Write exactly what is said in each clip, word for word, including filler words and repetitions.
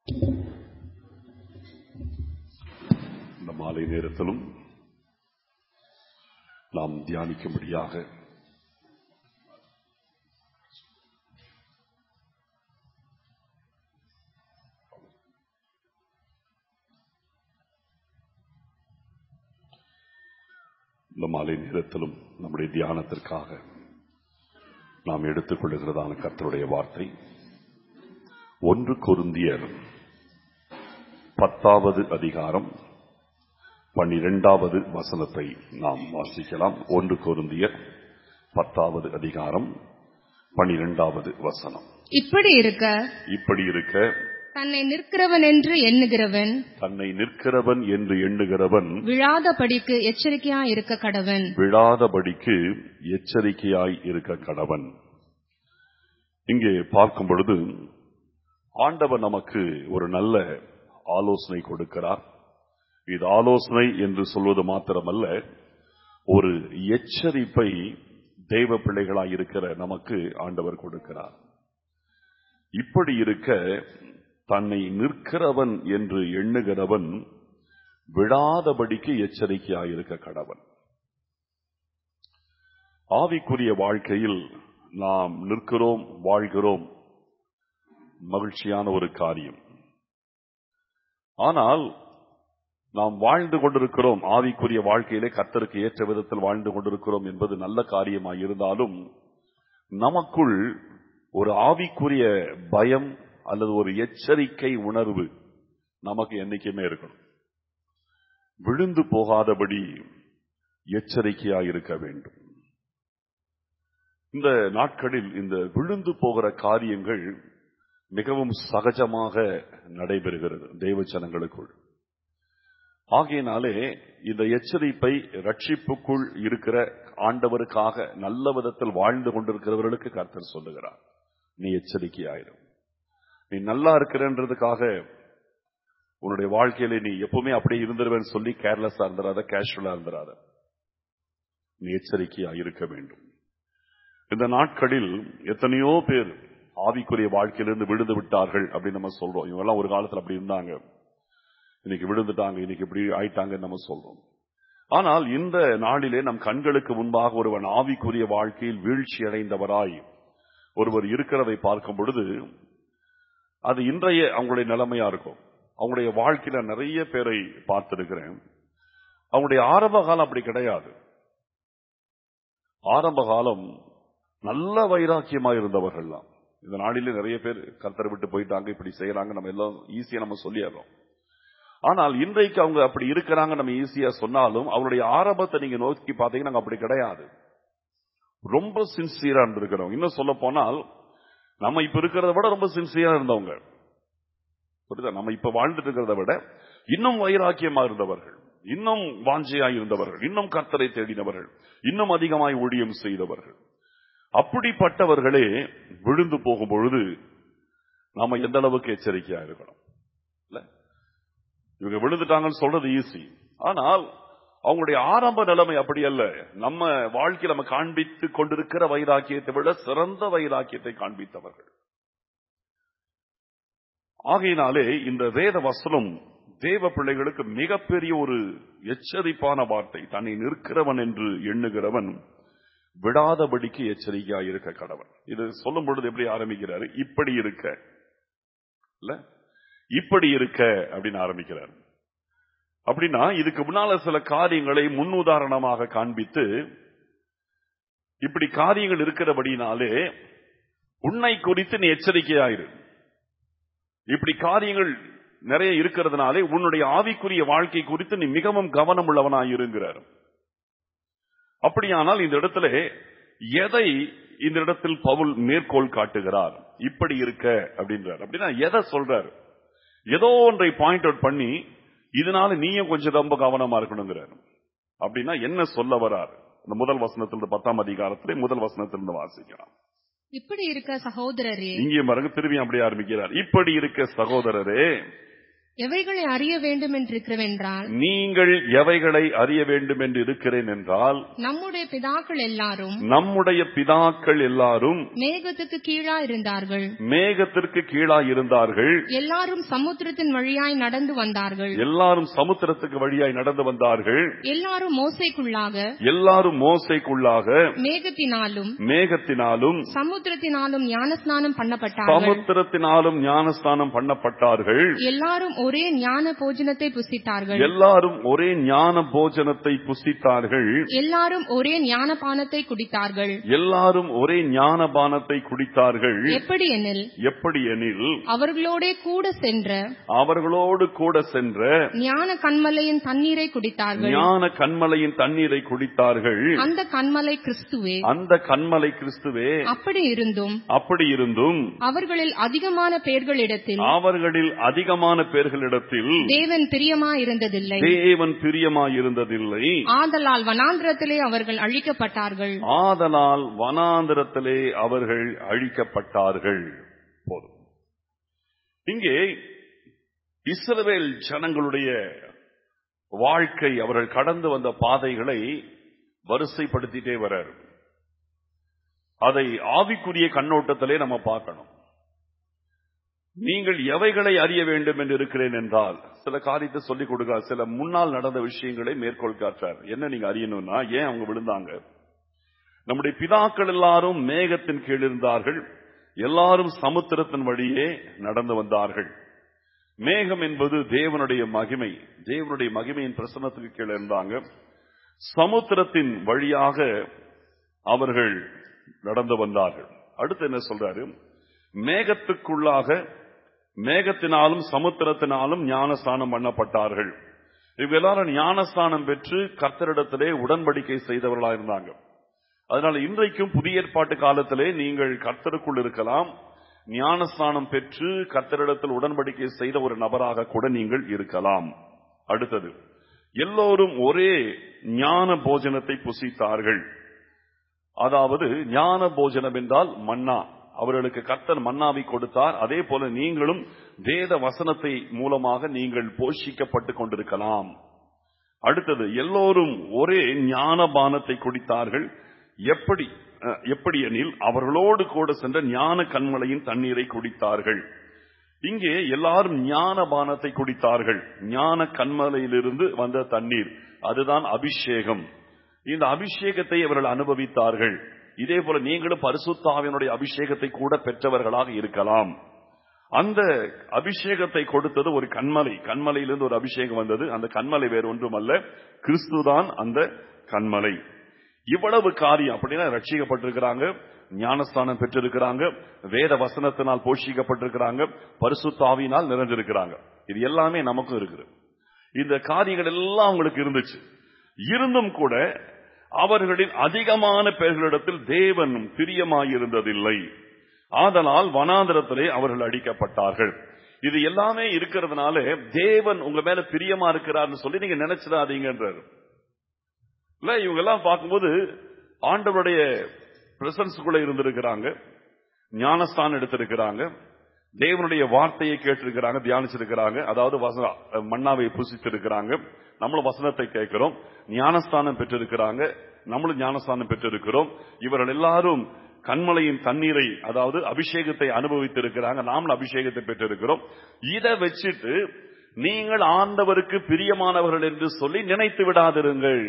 இந்த மாலை நேரத்திலும் நாம் தியானிக்கும்படியாக இந்த மாலை நேரத்திலும் நம்முடைய தியானத்திற்காக நாம் எடுத்துக் கொள்ளுகிறதான கர்த்தருடைய வார்த்தை ஒன்று கொரிந்தியர் பத்தாவது அதிகாரம் பன்னிரெண்டாவது வசனத்தை நாம் வாசிக்கலாம். ஒன்று கொரிந்தியர் பத்தாவது அதிகாரம் பன்னிரெண்டாவது வசனம். இப்படி இருக்க இப்படி இருக்க தன்னை நிற்கிறவன் என்று எண்ணுகிறவன் தன்னை நிற்கிறவன் என்று எண்ணுகிறவன் விழாதபடிக்கு எச்சரிக்கையாய் இருக்க கடவன் விழாதபடிக்கு எச்சரிக்கையாய் இருக்க கடவன். இங்கே பார்க்கும் பொழுது ஆண்டவர் நமக்கு ஒரு நல்ல ஆலோசனை கொடுக்கிறார். இது ஆலோசனை என்று சொல்வது மாத்திரமல்ல, ஒரு எச்சரிப்பை தெய்வ பிள்ளைகளாய் இருக்கிற நமக்கு ஆண்டவர் கொடுக்கிறார். இப்படி இருக்க தன்னை நிற்கிறவன் என்று எண்ணுகிறவன் விடாதபடிக்கு எச்சரிக்கையாய் இருக்க கடவன். ஆவிக்குரிய வாழ்க்கையில் நாம் நிற்கிறோம், வாழ்கிறோம், மகிழ்ச்சியான ஒரு காரியம். ஆனால் நாம் வாழ்ந்து கொண்டிருக்கிறோம், ஆவிக்குரிய வாழ்க்கையிலே கர்த்தருக்கு ஏற்ற விதத்தில் வாழ்ந்து கொண்டிருக்கிறோம் என்பது நல்ல காரியமாய் இருந்தாலும் நமக்குள் ஒரு ஆவிக்குரிய பயம் அல்லது ஒரு எச்சரிக்கை உணர்வு நமக்கு என்னைக்குமே இருக்கணும். விழுந்து போகாதபடி எச்சரிக்கையாய் இருக்க வேண்டும். இந்த நாட்களில் இந்த விழுந்து போகிற காரியங்கள் மிகவும் சகஜமாக நடைபெறுகிறது தெய்வ ஜனங்களுக்குள். ஆகையினாலே இந்த எச்சரிப்பை ரட்சிப்புக்குள் இருக்கிற ஆண்டவருக்காக நல்ல விதத்தில் வாழ்ந்து கொண்டிருக்கிறவர்களுக்கு கர்த்தர் சொல்லுகிறார், நீ எச்சரிக்கையாயிரும். நீ நல்லா இருக்கிறன்றதுக்காக உன்னுடைய வாழ்க்கையில நீ எப்பவுமே அப்படியே இருந்துருவேன்னு சொல்லி கேர்லெஸ்ஸா இருந்துராத, கேஷுவலா இருந்துராத. நீ எச்சரிக்கையா இருக்க வேண்டும். இந்த நாட்களில் எத்தனையோ பேர் ஆவிக்குரிய வாழ்க்கையிலிருந்து விழுந்து விட்டார்கள் அப்படின்னு நம்ம சொல்றோம். இவங்க எல்லாம் ஒரு காலத்துல அப்படி இருந்தாங்க, இன்னைக்கு விழுந்துட்டாங்க, இன்னைக்கு இப்படி ஆயிட்டாங்கன்னு நம்ம சொல்றோம். ஆனால் இந்த நாளிலே நம் கண்களுக்கு முன்பாக ஒருவன் ஆவிக்குரிய வாழ்க்கையில் வீழ்ச்சி அடைந்தவராய் ஒருவர் இருக்கிறதை பார்க்கும் பொழுது அது இன்றைய அவங்களுடைய நிலைமையா இருக்கும். அவங்களுடைய வாழ்க்கையில நிறைய பேரை பார்த்திருக்கிறேன். அவங்களுடைய ஆரம்ப காலம் அப்படி கிடையாது. ஆரம்ப காலம் நல்ல வைராக்கியமா இருந்தவர்கள் தான். இந்த நாளிலே நிறைய பேர் கர்த்தரை விட்டு போயிட்டாங்க, இப்படி செய்யறாங்க, நம்ம எல்லாம் ஈஸியா நம்ம சொல்லிடுறோம். ஆனால் இன்றைக்கு அவங்க அப்படி இருக்கிறாங்க நம்ம ஈஸியா சொன்னாலும் அவருடைய ஆரம்பத்தை நீங்க நோக்கி பார்த்தீங்கன்னா அப்படி கிடையாது. ரொம்ப சின்சியரா இருந்திருக்கிறோம். இன்னும் சொல்ல போனால் நம்ம இப்ப இருக்கிறத விட ரொம்ப சின்சியரா இருந்தவங்க, புரியுதா? நம்ம இப்ப வாழ்ந்துட்டு இருக்கிறத விட இன்னும் வைராக்கியமா இருந்தவர்கள், இன்னும் வாஞ்சையாய் இருந்தவர்கள், இன்னும் கர்த்தரை தேடினவர்கள், இன்னும் அதிகமாய் ஊழியம் செய்தவர்கள். அப்படிப்பட்டவர்களே விழுந்து போகும் பொழுது நாம எந்த அளவுக்கு எச்சரிக்கையா இருக்கணும். இல்ல, இவங்க விழுந்துட்டாங்கன்னு சொல்றது ஈஸி, ஆனால் அவங்களுடைய ஆரம்ப நிலைமை அப்படி அல்ல. நம்ம வாழ்க்கையில் நம்ம காண்பித்து கொண்டிருக்கிற வைராக்கியத்தை விட சிறந்த வைராக்கியத்தை காண்பித்தவர்கள். ஆகையினாலே இந்த வேத வசனம் தேவ பிள்ளைகளுக்கு மிகப்பெரிய ஒரு எச்சரிப்பான வார்த்தை. தன்னை நிற்கிறவன் என்று எண்ணுகிறவன் விடாதபடிக்கு எச்சரிக்கையாக இருக்க கடவன். இது சொல்லும் பொழுது எப்படி ஆரம்பிக்கிறாரு? இப்படி இருக்க, இல்ல இப்படி இருக்க அப்படின்னு ஆரம்பிக்கிறார். அப்படின்னா இதுக்கு முன்னால சில காரியங்களை முன்னுதாரணமாக காண்பித்து, இப்படி காரியங்கள் இருக்கிறபடினாலே உன்னை குறித்து நீ எச்சரிக்கையாயிரு. இப்படி காரியங்கள் நிறைய இருக்கிறதுனாலே உன்னுடைய ஆவிக்குரிய வாழ்க்கை குறித்து நீ மிகவும் கவனம் உள்ளவனாயிருங்கிறார். அப்படியானால் இந்த இடத்துல எதை இந்த இடத்தில் பவுல் மேற்கோள் காட்டுகிறார்? இப்படி இருக்க அப்படின்றார். அப்படின்னா எதை சொல்றார்? ஏதோ ஒன்றை பாயிண்ட் அவுட் பண்ணி இதனால நீயும் கொஞ்சம் ரொம்ப கவனமா இருக்கணுங்கிறார். அப்படின்னா என்ன சொல்ல வரார்? இந்த முதல் வசனத்திலிருந்து பத்தாம் அதிகாரத்திலே முதல் வசனத்திலிருந்து வாசிக்கலாம். இப்படி இருக்க சகோதரரே, இங்கே பாருங்க, திரும்பி அப்படியே ஆரம்பிக்கிறார். இப்படி இருக்க சகோதரரே, எவைகளை அறிய வேண்டும் என்றிருக்கிறவென்றால் நீங்கள் எவைகளை அறிய வேண்டும் என்று இருக்கிறேன் என்றால் நம்முடைய பிதாக்கள் எல்லாரும் நம்முடைய பிதாக்கள் எல்லாரும் மேகத்துக்கு கீழா இருந்தார்கள். மேகத்திற்கு கீழாய் இருந்தார்கள். எல்லாரும் சமுத்திரத்தின் வழியாய் நடந்து வந்தார்கள். எல்லாரும் சமுத்திரத்துக்கு வழியாய் நடந்து வந்தார்கள். எல்லாரும் மோசைக்குள்ளாக எல்லாரும் மோசைக்குள்ளாக மேகத்தினாலும் மேகத்தினாலும் சமுத்திரத்தினாலும் ஞானஸ்நானம் பண்ணப்பட்டார்கள். சமுத்திரத்தினாலும் ஞானஸ்நானம் பண்ணப்பட்டார்கள். எல்லாரும் ஒரே ஞான போஜனத்தை புசித்தார்கள். எல்லாரும் ஒரே ஞான போஜனத்தை புசித்தார்கள். எல்லாரும் ஒரே ஞானபானத்தை குடித்தார்கள். எல்லாரும் ஒரே ஞானபானத்தை குடித்தார்கள். எப்படி எனில் எப்படி எனில் அவர்களோடே கூட சென்ற அவர்களோடு கூட சென்ற ஞான கன்மலையின் தண்ணீரை குடித்தார்கள். ஞான கன்மலையின் தண்ணீரை குடித்தார்கள். அந்த கன்மலை கிறிஸ்துவே. அந்த கன்மலை கிறிஸ்துவே. அப்படி இருந்தும் அப்படி இருந்தும் அவர்களில் அதிகமான பேர்களிடத்தில் அவர்களில் அதிகமான பேர்களிடத்தில் தேவன் பிரியமாயிருந்ததில்லை. தேவன் பிரியமாயிருந்ததில்லை. ஆதலால் வனாந்திரத்திலே அவர்கள் அழிக்கப்பட்டார்கள். ஆதலால் வனாந்திரத்திலே அவர்கள் அழிக்கப்பட்டார்கள். போதும். இங்கே இஸ்ரவேல் ஜனங்களுடைய வாழ்க்கை, அவர்கள் கடந்து வந்த பாதைகளை வரிசைப்படுத்திட்டே வரார். அதை ஆவிக்குரிய கண்ணோட்டத்திலே நம்ம பார்க்கணும். நீங்கள் எவைகளை அறிய வேண்டும் என்று இருக்கிறேன் என்றால் சில காரியத்தை சொல்லிக் கொடுக்க, சில முன்னால் நடந்த விஷயங்களை மேற்கோள் காற்றார். என்ன நீங்க அறியணும்னா, ஏன் அவங்க விழுந்தாங்க? நம்முடைய பிதாக்கள் எல்லாரும் மேகத்தின் கீழ் இருந்தார்கள். எல்லாரும் சமுத்திரத்தின் வழியே நடந்து வந்தார்கள். மேகம் என்பது தேவனுடைய மகிமை, தேவனுடைய மகிமையின் பிரசன்னத்துக்கு கீழே இருந்தாங்க. சமுத்திரத்தின் வழியாக அவர்கள் நடந்து வந்தார்கள். அடுத்து என்ன சொல்றாரு? மேகத்துக்குள்ளாக மேகத்தினாலும் சமுத்திரத்தினாலும் ஞானஸ்நானம் பண்ணப்பட்டார்கள். இவங்க எல்லாரும் ஞானஸ்நானம் பெற்று கர்த்தரிடத்திலே உடன்படிக்கை செய்தவர்களாக இருந்தாங்க. அதனால இன்றைக்கும் புதிய ஏற்பாட்டு காலத்திலே நீங்கள் கர்த்தருக்குள் இருக்கலாம். ஞானஸ்நானம் பெற்று கர்த்தரிடத்தில் உடன்படிக்கை செய்த ஒரு நபராக கூட நீங்கள் இருக்கலாம். அடுத்தது, எல்லோரும் ஒரே ஞான போஜனத்தை புசித்தார்கள். அதாவது ஞான போஜனம் என்றால் மன்னா. அவர்களுக்கு கர்த்தர் மன்னாவை கொடுத்தார். அதே போல நீங்களும் வேத வசனத்தை மூலமாக நீங்கள் போஷிக்கப்பட்டுக் கொண்டிருக்கலாம். அடுத்தது, எல்லோரும் ஒரே ஞானபானத்தை குடித்தார்கள். எப்படி எப்படி எனில் அவர்களோடு கூட சென்ற ஞான கன்மலையின் தண்ணீரை குடித்தார்கள். இங்கே எல்லாரும் ஞானபானத்தை குடித்தார்கள். ஞான கன்மலையிலிருந்து வந்த தண்ணீர், அதுதான் அபிஷேகம். இந்த அபிஷேகத்தை அவர்கள் அனுபவித்தார்கள். இதே போல நீங்களும் பரிசுத்த ஆவியினுடைய அபிஷேகத்தை கூட பெற்றவர்களாக இருக்கலாம். அந்த அபிஷேகத்தை கொடுத்தது ஒரு கன்மலை. கன்மலையிலிருந்து ஒரு அபிஷேகம் வந்தது. அந்த கன்மலை வேறு ஒன்றும் அல்ல, கிறிஸ்துதான் அந்த கன்மலை. இவ்வளவு காரியம் அப்படின்னா ரட்சிக்கப்பட்டிருக்கிறாங்க, ஞானஸ்தானம் பெற்றிருக்கிறாங்க, வேத வசனத்தினால் போஷிக்கப்பட்டிருக்கிறாங்க, பரிசுத்த ஆவியினால் நிறைஞ்சிருக்கிறாங்க. இது எல்லாமே நமக்கும் இருக்குது. இந்த காரியங்கள் எல்லாம் அவங்களுக்கு இருந்துச்சு. இருந்தும் கூட அவர்களின் அதிகமான பேர்களிடத்தில் தேவன் பிரியமாயிருந்ததில்லை. ஆதலால் வனாந்திரத்திலே அவர்கள் அடிக்கப்பட்டார்கள். இது எல்லாமே இருக்கிறதுனால தேவன் உங்க மேல பிரியமா இருக்கிறார்னு சொல்லி நீங்க நினைச்சிடாதீங்கன்றார். இல்ல, இவங்க எல்லாம் பார்க்கும்போது ஆண்டவருடைய பிரசன்ஸ்குள்ள இருந்திருக்கிறாங்க, ஞானஸ்தானம் எடுத்திருக்கிறாங்க, தேவனுடைய வார்த்தையை கேட்டிருக்கிறாங்க, தியானிச்சிருக்கிறாங்க. அதாவது மன்னாவை புசித்திருக்கிறாங்க. நம்மளும் வசனத்தை கேட்கிறோம். ஞானஸ்தானம் பெற்றிருக்கிறாங்க, நம்மளும் ஞானஸ்தானம் பெற்றிருக்கிறோம். இவர்கள் எல்லாரும் கன்மலையின் தண்ணீரை, அதாவது அபிஷேகத்தை அனுபவித்திருக்கிறாங்க, நாமளும் அபிஷேகத்தை பெற்றிருக்கிறோம். இதை வச்சுட்டு நீங்கள் ஆண்டவருக்கு பிரியமானவர்கள் என்று சொல்லி நினைத்து விடாதிருங்கள்.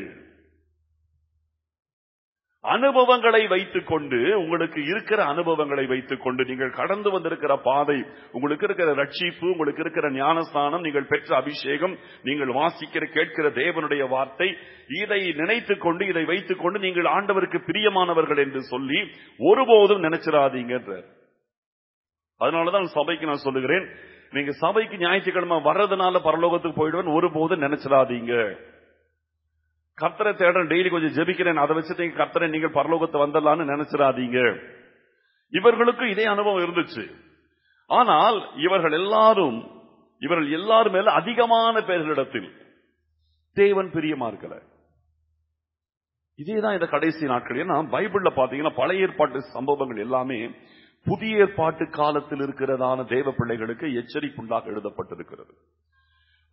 அனுபவங்களை வைத்துக் கொண்டு, உங்களுக்கு இருக்கிற அனுபவங்களை வைத்துக் கொண்டு, நீங்கள் கடந்து வந்திருக்கிற பாதை, உங்களுக்கு இருக்கிற ரட்சிப்பு, உங்களுக்கு இருக்கிற ஞானஸ்தானம், நீங்கள் பெற்ற அபிஷேகம், நீங்கள் வாசிக்கிற கேட்கிற தேவனுடைய வார்த்தை, இதை நினைத்துக் கொண்டு, இதை வைத்துக் கொண்டு நீங்கள் ஆண்டவருக்கு பிரியமானவர்கள் என்று சொல்லி ஒருபோதும் நினைச்சிடாதீங்க. அதனாலதான் சபைக்கு நான் சொல்லுகிறேன், நீங்க சபைக்கு ஞாயிற்றுக்கிழமை வர்றதுனால பரலோகத்துக்கு போயிடுவேன் ஒருபோதும் நினைச்சிடாதீங்க. கர்த்தரை தேடுறேன், டெய்லி கொஞ்சம் ஜெபிக்கிறேன், அதை வச்சுட்டு கர்த்தரை நீங்கள் பரலோகத்தை வந்துடலான்னு நினைச்சிடாதீங்க. இவர்களுக்கு இதே அனுபவம் இருந்துச்சு. ஆனால் இவர்கள் எல்லாரும் இவர்கள் எல்லாரும் மேல அதிகமான பேர்களிடத்தில் தேவன் பிரியமா இருக்கல. இதேதான் இந்த கடைசி நாட்கள். ஏன்னா பைபிள்ல பாத்தீங்கன்னா பழைய ஏற்பாட்டு சம்பவங்கள் எல்லாமே புதிய ஏற்பாட்டு காலத்தில் இருக்கிறதான தேவ பிள்ளைகளுக்கு எச்சரிப்புண்டாக எழுதப்பட்டிருக்கிறது.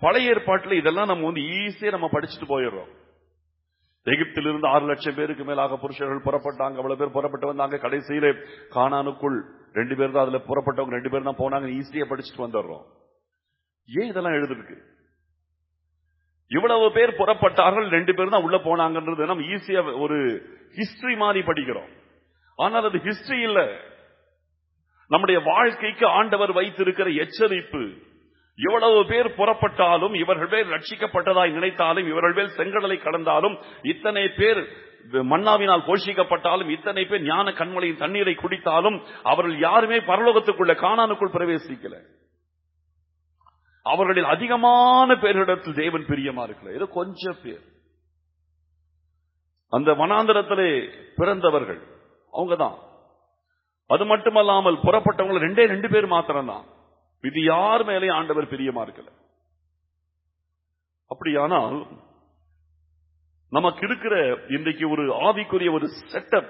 பழைய ஏற்பாட்டில் இதெல்லாம் நம்ம வந்து ஈஸியா நம்ம படிச்சுட்டு போயிடுறோம். எகிப்திலிருந்து ஆறு லட்சம் பேருக்கு மேலாக புருஷர்கள் புறப்பட்டாங்க. அவ்வளவு பேர் புறப்பட்டு வந்தாங்க. கடைசியிலே கானானுக்குள் ரெண்டு பேர் தான், அதுல புறப்பட்டவங்க ரெண்டு பேர் தான் போனாங்க. ஈஸியா படிச்சுட்டு வந்துடுறோம். ஏன் இதெல்லாம் எழுதிருக்கு? இவ்வளவு பேர் புறப்பட்டார்கள், ரெண்டு பேர் தான் உள்ள போனாங்கன்றது நம்ம ஈஸியா ஒரு ஹிஸ்டரி மாதிரி படிக்கிறோம். ஆனால் அது ஹிஸ்டரி இல்ல, நம்முடைய வாழ்க்கைக்கு ஆண்டவர் வைத்திருக்கிற எச்சரிப்பு. எவ்வளவு பேர் புறப்பட்டாலும், இவர்கள் பேர் ரட்சிக்கப்பட்டதாய் நினைத்தாலும், இவர்கள் பேர் செங்கடலை கடந்தாலும், இத்தனை பேர் மன்னாவினால் போஷிக்கப்பட்டாலும், இத்தனை பேர் ஞான கண்மலையின் தண்ணீரை குடித்தாலும், அவர்கள் யாருமே பரலோகத்துக்குள்ள கானானுக்குள் பிரவேசிக்கல. அவர்களில் அதிகமான பேரிடத்தில் தேவன் பிரியமா இருக்கல. ஏதோ கொஞ்சம் பேர் அந்த வனாந்தரத்திலே பிறந்தவர்கள் அவங்கதான். அது மட்டுமல்லாமல் புறப்பட்டவங்க ரெண்டே ரெண்டு பேர் மாத்திரம்தான். இது யார் மேலே ஆண்டவர் பிரியமா இருக்கல. அப்படியானால் நமக்கு இருக்கிற இன்றைக்கு ஒரு ஆவிக்குரிய ஒரு செட்டப்,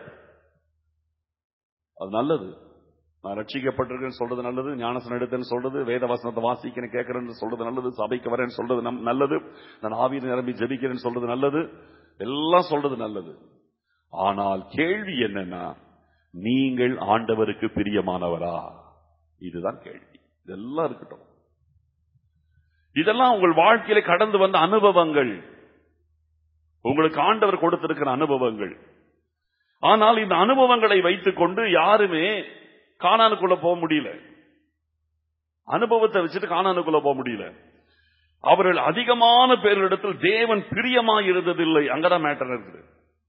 அது நல்லது. நான் ரட்சிக்கப்பட்டிருக்கேன்னு சொல்றது நல்லது, ஞானஸ்நானம் எடுத்தேன்னு சொல்றது, வேத வசனத்தை வாசிக்கிறேன் கேட்கிறேன்னு சொல்றது நல்லது, சபைக்கு வரேன்னு சொல்றது நல்லது, நான் ஆவியில் நிரம்பி ஜெபிக்கிறேன்னு சொல்றது நல்லது, எல்லாம் சொல்றது நல்லது. ஆனால் கேள்வி என்னன்னா, நீங்கள் ஆண்டவருக்கு பிரியமானவரா? இதுதான் கேள்வி. இதெல்லாம் இருக்கட்டும். இதெல்லாம் உங்கள் வாழ்க்கையில கடந்து வந்த அனுபவங்கள், உங்களுக்கு ஆண்டவர் கொடுத்திருக்கிற அனுபவங்கள். ஆனால் இந்த அனுபவங்களை வைத்துக் கொண்டு யாருமே கானானுக்குள்ள போக முடியல. அனுபவத்தை வச்சுட்டு கானானுக்குள்ள போக முடியல. அவர்கள் அதிகமான பேரிடத்தில் தேவன் பிரியமாய் இருந்ததில்லை. அங்கதான் மேட்டர் இருக்குது.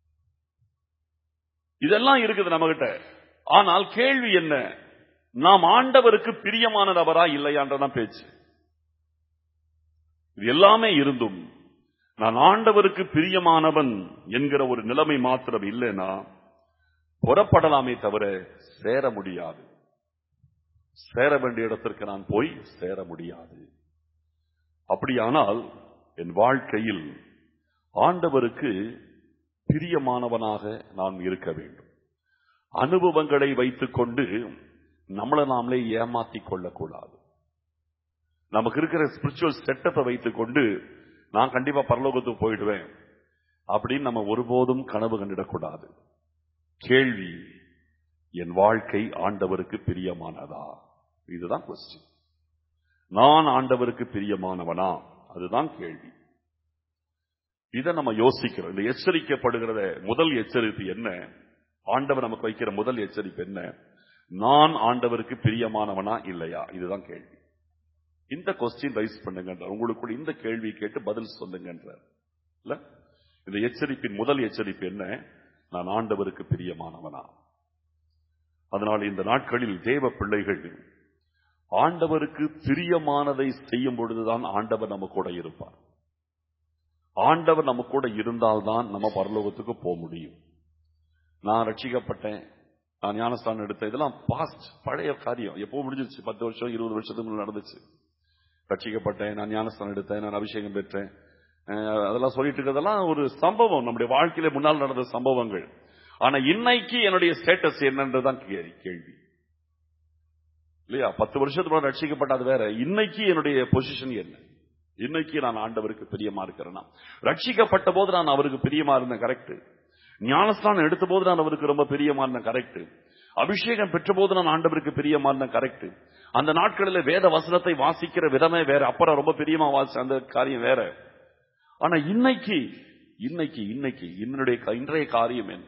இதெல்லாம் இருக்குது நம்ம கிட்ட. ஆனால் கேள்வி என்ன, நாம் ஆண்டவருக்கு பிரியமான நபரா இல்லையான்றதான் பேச்சு. இது எல்லாமே இருந்தும் நான் ஆண்டவருக்கு பிரியமானவன் என்கிற ஒரு நிலைமை மாத்திரம் இல்லைன்னா புறப்படலாமே தவிர சேர முடியாது. சேர வேண்டிய இடத்திற்கு நான் போய் சேர முடியாது. அப்படியானால் என் வாழ்க்கையில் ஆண்டவருக்கு பிரியமானவனாக நான் இருக்க வேண்டும். அனுபவங்களை வைத்துக் கொண்டு நம்மளை நாமளே ஏமாத்திக் கொள்ளக்கூடாது. நமக்கு இருக்கிற ஸ்பிரிச்சுவல் செட்டப்பை வைத்துக் கொண்டு நான் கண்டிப்பா பரலோகத்துக்கு போயிடுவேன் அப்படின்னு நம்ம ஒருபோதும் கனவு கண்டிடக்கூடாது. கேள்வி, என் வாழ்க்கை ஆண்டவருக்கு பிரியமானதா? இதுதான் கொஸ்டின். நான் ஆண்டவருக்கு பிரியமானவனா? அதுதான் கேள்வி. இதை நம்ம யோசிக்கிறோம். இந்த எச்சரிக்கப்படுகிறத முதல் எச்சரிப்பு என்ன? ஆண்டவர் நமக்கு வைக்கிற முதல் எச்சரிப்பு என்ன? நான் ஆண்டவருக்கு பிரியமானவனா இல்லையா? இதுதான் கேள்வி. இந்த கொஸ்டின் ரைஸ் பண்ணுங்க, உங்களுக்கு இந்த கேள்வி கேட்டு பதில் சொல்லுங்க. இந்த எச்சரிப்பின் முதல் எச்சரிப்பு என்ன? நான் ஆண்டவருக்கு பிரியமானவனா? அதனால் இந்த நாட்களில் தேவ பிள்ளைகள் ஆண்டவருக்கு பிரியமானதை செய்யும் பொழுதுதான் ஆண்டவர் நம்ம கூட இருப்பார். ஆண்டவர் நம்ம கூட இருந்தால்தான் நம்ம பரலோகத்துக்கு போக முடியும். நான் ரட்சிக்கப்பட்டேன், நான் ஞானஸ்நானம் எடுத்தேன், இதெல்லாம் பாஸ்ட், பழைய காரியம். எப்போ முடிஞ்சிருச்சு? பத்து வருஷம் இருபது வருஷத்துக்கு முன்னாடி நடந்துச்சு. ரட்சிக்கப்பட்டேன், நான் ஞானஸ்நானம் எடுத்தேன், நான் அபிஷேகம் பெற்றேன், அதெல்லாம் சொல்லிட்டு இருக்கிறதெல்லாம் ஒரு சம்பவம், நம்முடைய வாழ்க்கையில முன்னால் நடந்த சம்பவங்கள். ஆனா இன்னைக்கு என்னுடைய ஸ்டேட்டஸ் என்னன்றதான் கேள்வி இல்லையா? பத்து வருஷத்துக்கு ரட்சிக்கப்பட்ட அது வேற. இன்னைக்கு என்னுடைய பொசிஷன் என்ன? இன்னைக்கு நான் ஆண்டவருக்கு பிரியமா இருக்கிறேன்னா? ரட்சிக்கப்பட்ட போது நான் அவருக்கு பிரியமா இருந்தேன், கரெக்ட். ஞானஸ்நானம் எடுத்த போது நான் அவருக்கு ரொம்ப பிரியமா இருந்தேன், கரெக்ட். அபிஷேகம் பெற்ற போது நான் ஆண்டவருக்கு பிரியமா இருந்தேன், கரெக்ட். அந்த நாட்களில் வேத வசனத்தை வாசிக்கிற விதமே வேற, அப்புறம் ரொம்ப பிரியமா வாசி அந்த காரியம் வேற. ஆனா இன்னைக்கு இன்னைக்கு இன்னைக்கு என்னுடைய இன்றைய காரியம் என்ன?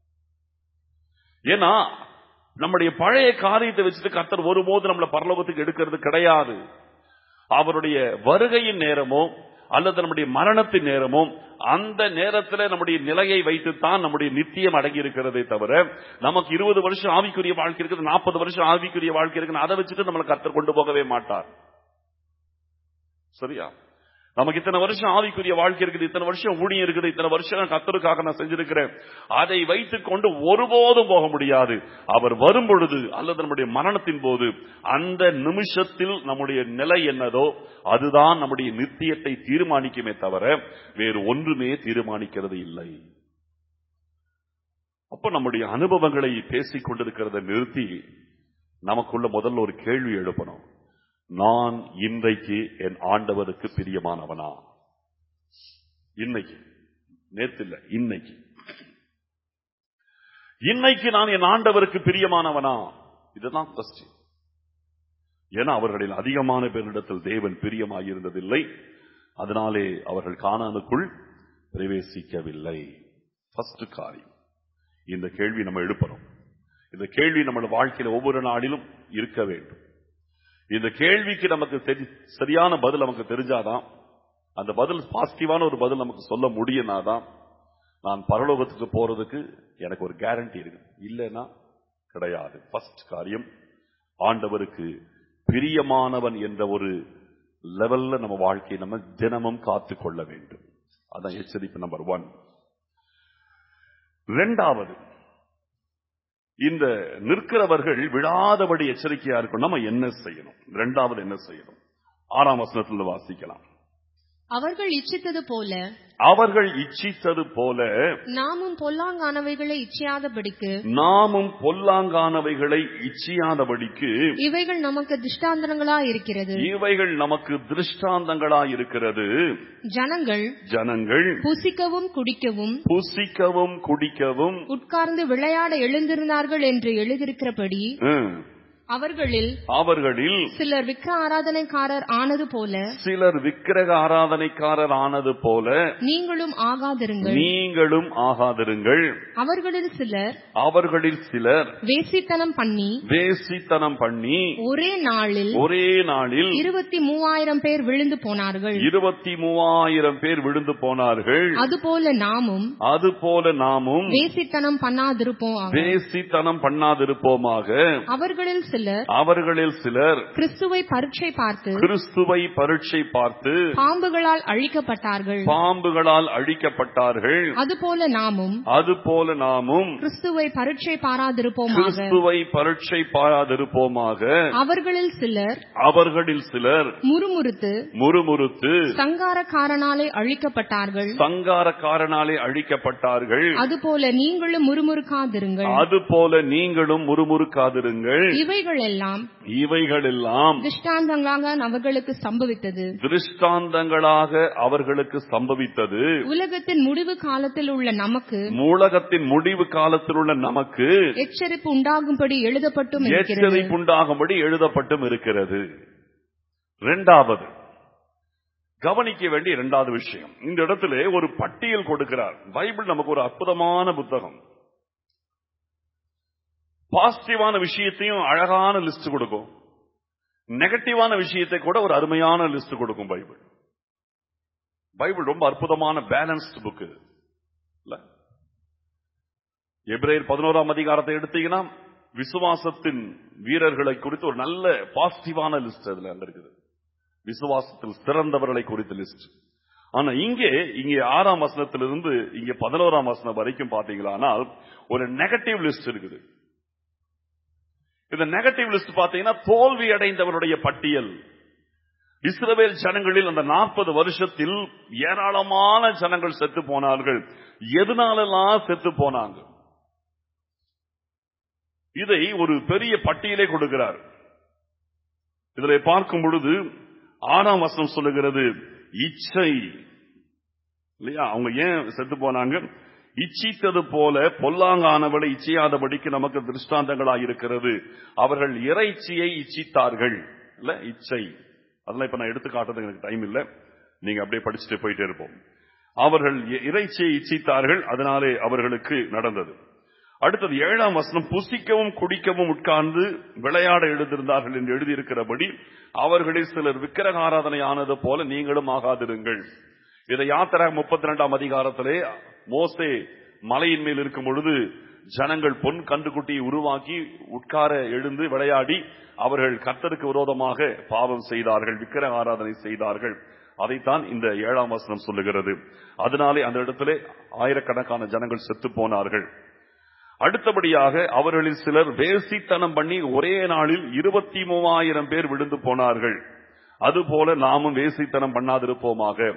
ஏன்னா நம்முடைய பழைய காரியத்தை வச்சுட்டு கர்த்தர் ஒருபோது நம்மளை பரலோகத்துக்கு எடுக்கிறது கிடையாது. அவருடைய வருகையின் நேரமோ அல்லது நம்முடைய மரணத்தின் நேரமோ அந்த நேரத்தில் நம்முடைய நிலையை வைத்துத்தான் நம்முடைய நித்தியம் அடங்கி இருக்கிறதே தவிர, நமக்கு இருபது வருஷம் ஆவிக்குரிய வாழ்க்கை இருக்குது, நாற்பது வருஷம் ஆவிக்குரிய வாழ்க்கை இருக்குது, அதை வச்சுட்டு நம்மளை கர்த்தர் கொண்டு போகவே மாட்டார். சரியா? நமக்கு இத்தனை வருஷம் ஆவிக்குரிய வாழ்க்கை இருக்குது, இத்தனை வருஷம் ஊழியம் இருக்குது, இத்தனை வருஷம் கர்த்தருக்காக நான் செஞ்சிருக்கிறேன், அதை வைத்துக் கொண்டு ஒருபோதும் போக முடியாது. அவர் வரும் பொழுது அல்லது நம்முடைய மரணத்தின் போது அந்த நிமிஷத்தில் நம்முடைய நிலை என்னதோ அதுதான் நம்முடைய நித்தியத்தை தீர்மானிக்குமே தவிர வேறு ஒன்றுமே தீர்மானிக்கிறது இல்லை. அப்ப நம்முடைய அனுபவங்களை பேசிக் கொண்டிருக்கிறத நிறுத்தி நமக்குள்ள முதல்ல ஒரு கேள்வி எழுப்பணும். நான் இன்றைக்கு என் ஆண்டவருக்கு பிரியமானவனா? இன்னைக்கு, நேத்து இல்ல, இன்னைக்கு இன்னைக்கு நான் என் ஆண்டவருக்கு பிரியமானவனா? இதுதான் கொஸ்டின். ஏன்னா அவர்களில் அதிகமான பேரிடத்தில் தேவன் பிரியமாயிருந்ததில்லை. அதனாலே அவர்கள் கானானுக்குள் பிரவேசிக்கவில்லை. ஃபர்ஸ்ட் காரியம், இந்த கேள்வி நம்ம எழுப்புறோம். இந்த கேள்வி நம்ம வாழ்க்கையில ஒவ்வொரு நாளிலும் இருக்க வேண்டும். இந்த கேள்விக்கு நமக்கு சரியான பதில் நமக்கு தெரிஞ்சாதான், அந்த பதில் பாசிட்டிவான ஒரு பதில் நமக்கு சொல்ல முடியும்னாதான் நான் பரலோகத்துக்கு போறதுக்கு எனக்கு ஒரு கேரண்டி இருக்கு. இல்லைன்னா கிடையாது. ஃபர்ஸ்ட் காரியம், ஆண்டவருக்கு பிரியமானவன் என்ற ஒரு லெவல்ல நம்ம வாழ்க்கையை நம்ம தினமும் காத்து கொள்ள வேண்டும். அதான் எச்சரிப்பு நம்பர் ஒன். இரண்டாவது, இந்த நிற்கிறவர்கள் விழாதபடி எச்சரிக்கையா இருக்கணும். நம்ம என்ன செய்யணும்? இரண்டாவது என்ன செய்யணும்? ஆறாம் வசனத்தில் வாசிக்கலாம். அவர்கள் இச்சித்தது போல அவர்கள் இச்சித்தது போல நாமும் பொல்லாங்கானவைகளை இச்சியாதபடிக்கு நாமும் பொல்லாங்கானவைகளை இச்சியாதபடிக்கு இவைகள் நமக்கு திருஷ்டாந்தங்களா இருக்கிறது இவைகள் நமக்கு திருஷ்டாந்தங்களா இருக்கிறது. ஜனங்கள் ஜனங்கள் புசிக்கவும் குடிக்கவும் புசிக்கவும் குடிக்கவும் உட்கார்ந்து விளையாட எழுந்திருந்தார்கள் என்று எழுதியிருக்கிறபடி அவர்களில் அவர்களில் சிலர் விக்கிர ஆராதனைக்காரர் ஆனது போல சிலர் விக்கிரக ஆராதனைக்காரர் ஆனது போல நீங்களும் ஆகாதிருங்கள் நீங்களும் ஆகாதிருங்கள். அவர்களில் சிலர் அவர்களில் சிலர் வேசித்தனம் பண்ணி வேசித்தனம் பண்ணி ஒரே நாளில் ஒரே நாளில் இருபத்தி மூவாயிரம் பேர் விழுந்து போனார்கள். இருபத்தி மூவாயிரம் பேர் விழுந்து போனார்கள். அதுபோல நாமும் அதுபோல நாமும் வேசித்தனம் பண்ணாதிருப்போம் வேசித்தனம் பண்ணாதிருப்போமாக. அவர்களில் சிலர் அவர்களில் சிலர் கிறிஸ்துவை பரீட்சை பார்த்து கிறிஸ்துவை பரீட்சை பார்த்து பாம்புகளால் அழிக்கப்பட்டார்கள். பாம்புகளால் அழிக்கப்பட்டார்கள். அதுபோல நாமும் அதுபோல நாமும் கிறிஸ்துவை பரீட்சை பாராதிருப்போமாக. கிறிஸ்துவை பரீட்சை பாராதிருப்போமாக. அவர்களில் சிலர் அவர்களில் சிலர் முறுமுறுத்து முறுமுறுத்து சங்காரக்காரனாலே அழிக்கப்பட்டார்கள். சங்காரக்காரனாலே அழிக்கப்பட்டார்கள். அதுபோல நீங்களும் முறுமுறுக்காதிருங்கள். அதுபோல நீங்களும் முறுமுறுக்காதிருங்கள். இவைகள் எல்லாம் இவைகள் எல்லாம் திருஷ்டாந்தங்களாக அவர்களுக்கு சம்பவித்தது திருஷ்டாந்தங்களாக அவர்களுக்கு சம்பவித்தது. உலகத்தின் முடிவு காலத்தில் உள்ள நமக்கு உலகத்தின் முடிவு காலத்தில் உள்ள நமக்கு எச்சரிப்பு உண்டாகும்படி எழுதப்பட்டும் எச்சரிப்பு உண்டாகும்படி எழுதப்பட்டும் இருக்கிறது. இரண்டாவது கவனிக்க வேண்டிய இரண்டாவது விஷயம், இந்த இடத்துல ஒரு பட்டியல் கொடுக்கிறார். பைபிள் நமக்கு ஒரு அற்புதமான புத்தகம். பாசிட்டிவான விஷயத்தையும் அழகான லிஸ்ட் கொடுக்கும், நெகட்டிவான விஷயத்தை கூட ஒரு அருமையான லிஸ்ட் கொடுக்கும் பைபிள். பைபிள் ரொம்ப அற்புதமான பேலன்ஸ்ட் புக். எபிரேயர் பதினோராம் அதிகாரத்தை எடுத்தீங்கன்னா விசுவாசத்தின் வீரர்களை குறித்து ஒரு நல்ல பாசிட்டிவான லிஸ்ட் அதுல இருக்குது. விசுவாசத்தில் சிறந்தவர்களை குறித்த லிஸ்ட். ஆனா இங்கே இங்கே ஆறாம் வசனத்திலிருந்து இங்கே பதினோராம் வசனம் வரைக்கும் பாத்தீங்களானால் ஒரு நெகட்டிவ் லிஸ்ட் இருக்குது. இந்த நெகட்டிவ் லிஸ்ட் பாத்தீங்கன்னா தோல்வி அடைந்தவருடைய பட்டியல். இஸ்ரவேல் ஜனங்களில் அந்த நாற்பது வருஷத்தில் ஏராளமான ஜனங்கள் செத்து போனார்கள். எதனாலெல்லாம் செத்து போனாங்க? இதை ஒரு பெரிய பட்டியலே கொடுக்கிறார். இதில் பார்க்கும் பொழுது ஆறாம் வசனம் சொல்லுகிறது இச்சை இல்லையா? அவங்க ஏன் செத்து போனாங்க? இச்சித்தது போல பொல்லாங்கானவளை இச்சையாதபடிக்கு நமக்கு திருஷ்டாந்தங்களாக இருக்கிறது. அவர்கள் இறைச்சியை இச்சித்தார்கள். இல்ல இச்சை, அதெல்லாம் இப்ப நான் எடுத்து காட்டுறதுக்கு எனக்கு டைம் இல்ல, நீங்க அப்படியே படிச்சுட்டு போயிட்டே இருப்போம். அவர்கள் இறைச்சியை இச்சித்தார்கள், அதனாலே அவர்களுக்கு நடந்தது. அடுத்தது ஏழாம் வசனம், புசிக்கவும் குடிக்கவும் உட்கார்ந்து விளையாட எழுதியிருந்தார்கள் என்று எழுதியிருக்கிறபடி அவர்களில் சிலர் விக்கிரக ஆராதனை ஆனது போல நீங்களும் ஆகாதிருங்கள். இதை யாத்திரை முப்பத்தி இரண்டாம் அதிகாரத்திலே மோசே மலையின் மேல் இருக்கும் பொழுது ஜனங்கள் பொன் கன்றுக்குட்டியை உருவாக்கி உட்கார எழுந்து விளையாடி அவர்கள் கர்த்தருக்கு விரோதமாக பாவம் செய்தார்கள், விக்கிரக ஆராதனை செய்தார்கள். அதைத்தான் இந்த ஏழாம் வசனம் சொல்லுகிறது. அதனாலே அந்த இடத்திலே ஆயிரக்கணக்கான ஜனங்கள் செத்து போனார்கள். அடுத்தபடியாக அவர்களில் சிலர் வேசித்தனம் பண்ணி ஒரே நாளில் இருபத்தி மூவாயிரம் பேர் விழுந்து போனார்கள். அதுபோல நாமும் வேசித்தனம் பண்ணாதிருப்போமாக.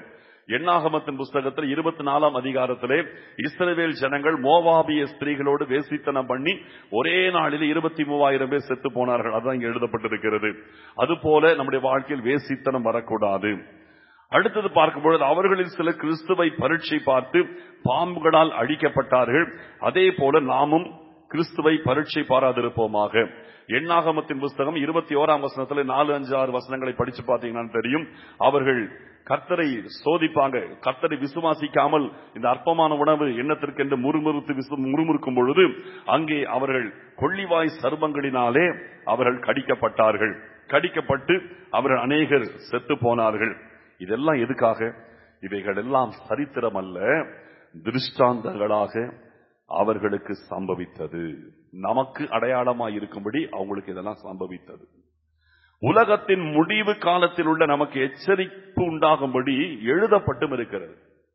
எண்ணாகமத்தின் புஸ்தகத்தில் இருபத்தி நாலாம் அதிகாரத்திலே இஸ்ரவேல் ஜனங்கள் மோவாபிய ஸ்திரீகளோடு வேசித்தனம் பண்ணி ஒரே நாளில் இருபத்தி மூவாயிரம் பேர் செத்து போனார்கள். அதுதான் இங்க எழுதப்பட்டிருக்கிறது. அதுபோல நம்முடைய வாழ்க்கையில் வேசித்தனம் வரக்கூடாது. அடுத்தது பார்க்கும்பொழுது அவர்களில் சில கிறிஸ்துவை பரீட்சை பார்த்து பாம்புகளால் அழிக்கப்பட்டார்கள். அதே போல நாமும் கிறிஸ்துவை பரீட்சை பாராதிருப்போமாக. எண்ணாகமத்தின் புஸ்தகம் இருபத்தி ஓராம் வசனத்துல நாலு அஞ்சு ஆறு வசனங்களை படிச்சு பார்த்தீங்கன்னா தெரியும். அவர்கள் கர்த்தரை சோதிப்பாங்க. கர்த்தரை விசுவாசிக்காமல் இந்த அற்பமான உணவு எண்ணத்திற்கென்று முறுமுறுத்து முறுமுறுக்கும் பொழுது அங்கே அவர்கள் கொள்ளிவாய் சர்வங்களினாலே அவர்கள் கடிக்கப்பட்டார்கள். கடிக்கப்பட்டு அவர்கள் அநேகர் செத்து போனார்கள். இதெல்லாம் எதுக்காக? இவைகள் எல்லாம் சரித்திரம் அல்ல, திருஷ்டாந்தங்களாக அவர்களுக்கு சம்பவித்தது. நமக்கு அடையாளமாய் இருக்கும்படி அவங்களுக்கு இதெல்லாம் சம்பவித்தது. உலகத்தின் முடிவு காலத்தில் உள்ள நமக்கு எச்சரிப்பு உண்டாகும்படி எழுதப்பட்டும் இருக்கிறது.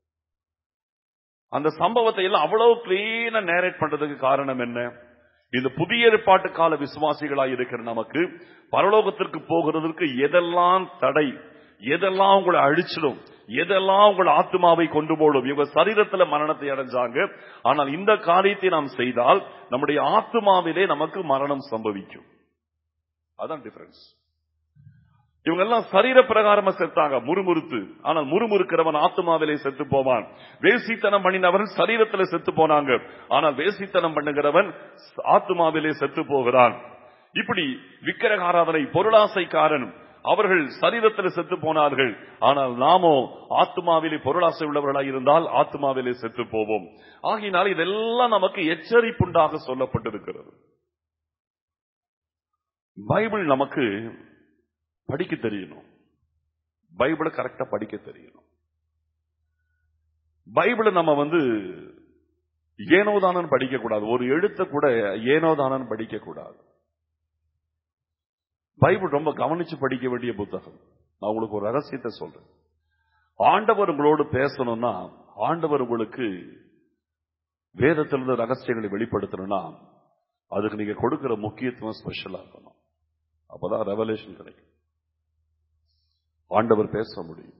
அந்த சம்பவத்தை எல்லாம் அவ்வளவு கிளீனா நேரேட் பண்றதுக்கு காரணம் என்ன? இந்த புதிய ஏற்பாட்டு கால விசுவாசிகளாய் இருக்கிற நமக்கு பரலோகத்திற்கு போகிறதற்கு எதெல்லாம் தடை, எதெல்லாம் உங்களை அழிச்சிடும், எதெல்லாம் உங்கள் ஆத்மாவை கொண்டு போடும். இவங்க சரீரத்துல மரணத்தை அடைஞ்சாங்க. ஆனால் இந்த காரியத்தை நாம் செய்தால் நம்முடைய ஆத்மாவிலே நமக்கு மரணம் சம்பவிக்கும். அதான் டிஃபரன்ஸ். இவங்க எல்லாம் சரீர பிரகாரமா செத்தாங்க முறுமுறுத்து. ஆனால் முறுமுறுக்கிறவன் ஆத்மாவிலே செத்து போவான். வேசித்தனம் பண்ணினவன் சரீரத்தில் செத்து போனாங்க. ஆனால் வேசித்தனம் பண்ணுகிறவன் ஆத்மாவிலே செத்து போகிறான். இப்படி விக்கிரக ஆராதனை பொருளாசைக்காரன் அவர்கள் சரீரத்தில் செத்து போனார்கள். ஆனால் நாமோ ஆத்மாவிலே பொருளாசை உள்ளவர்களாக இருந்தால் ஆத்மாவிலே செத்து போவோம். ஆகினால் இதெல்லாம் நமக்கு எச்சரிப்புண்டாக சொல்லப்பட்டிருக்கிறது. பைபிள் நமக்கு படிக்க தெரியணும். பைபிளை கரெக்டா படிக்க தெரியணும். பைபிளை நம்ம வந்து ஏனோதானன் படிக்க கூடாது. ஒரு எழுத்த கூட ஏனோதானன் படிக்க கூடாது. பைபிள் ரொம்ப கவனிச்சு படிக்க வேண்டிய புத்தகம். நான் உங்களுக்கு ஒரு ரகசியத்தை சொல்றேன். ஆண்டவர் உங்களோடு பேசணும்னா, ஆண்டவர் உங்களுக்கு வேதத்திலிருந்து ரகசியங்களை வெளிப்படுத்தணும்னா அதுக்கு நீங்க கொடுக்கிற முக்கியத்துவம் ஸ்பெஷலா இருக்கணும். அப்பதான் ரெவலேஷன் கிடைக்கும். ஆண்டவர் பேச முடியும்.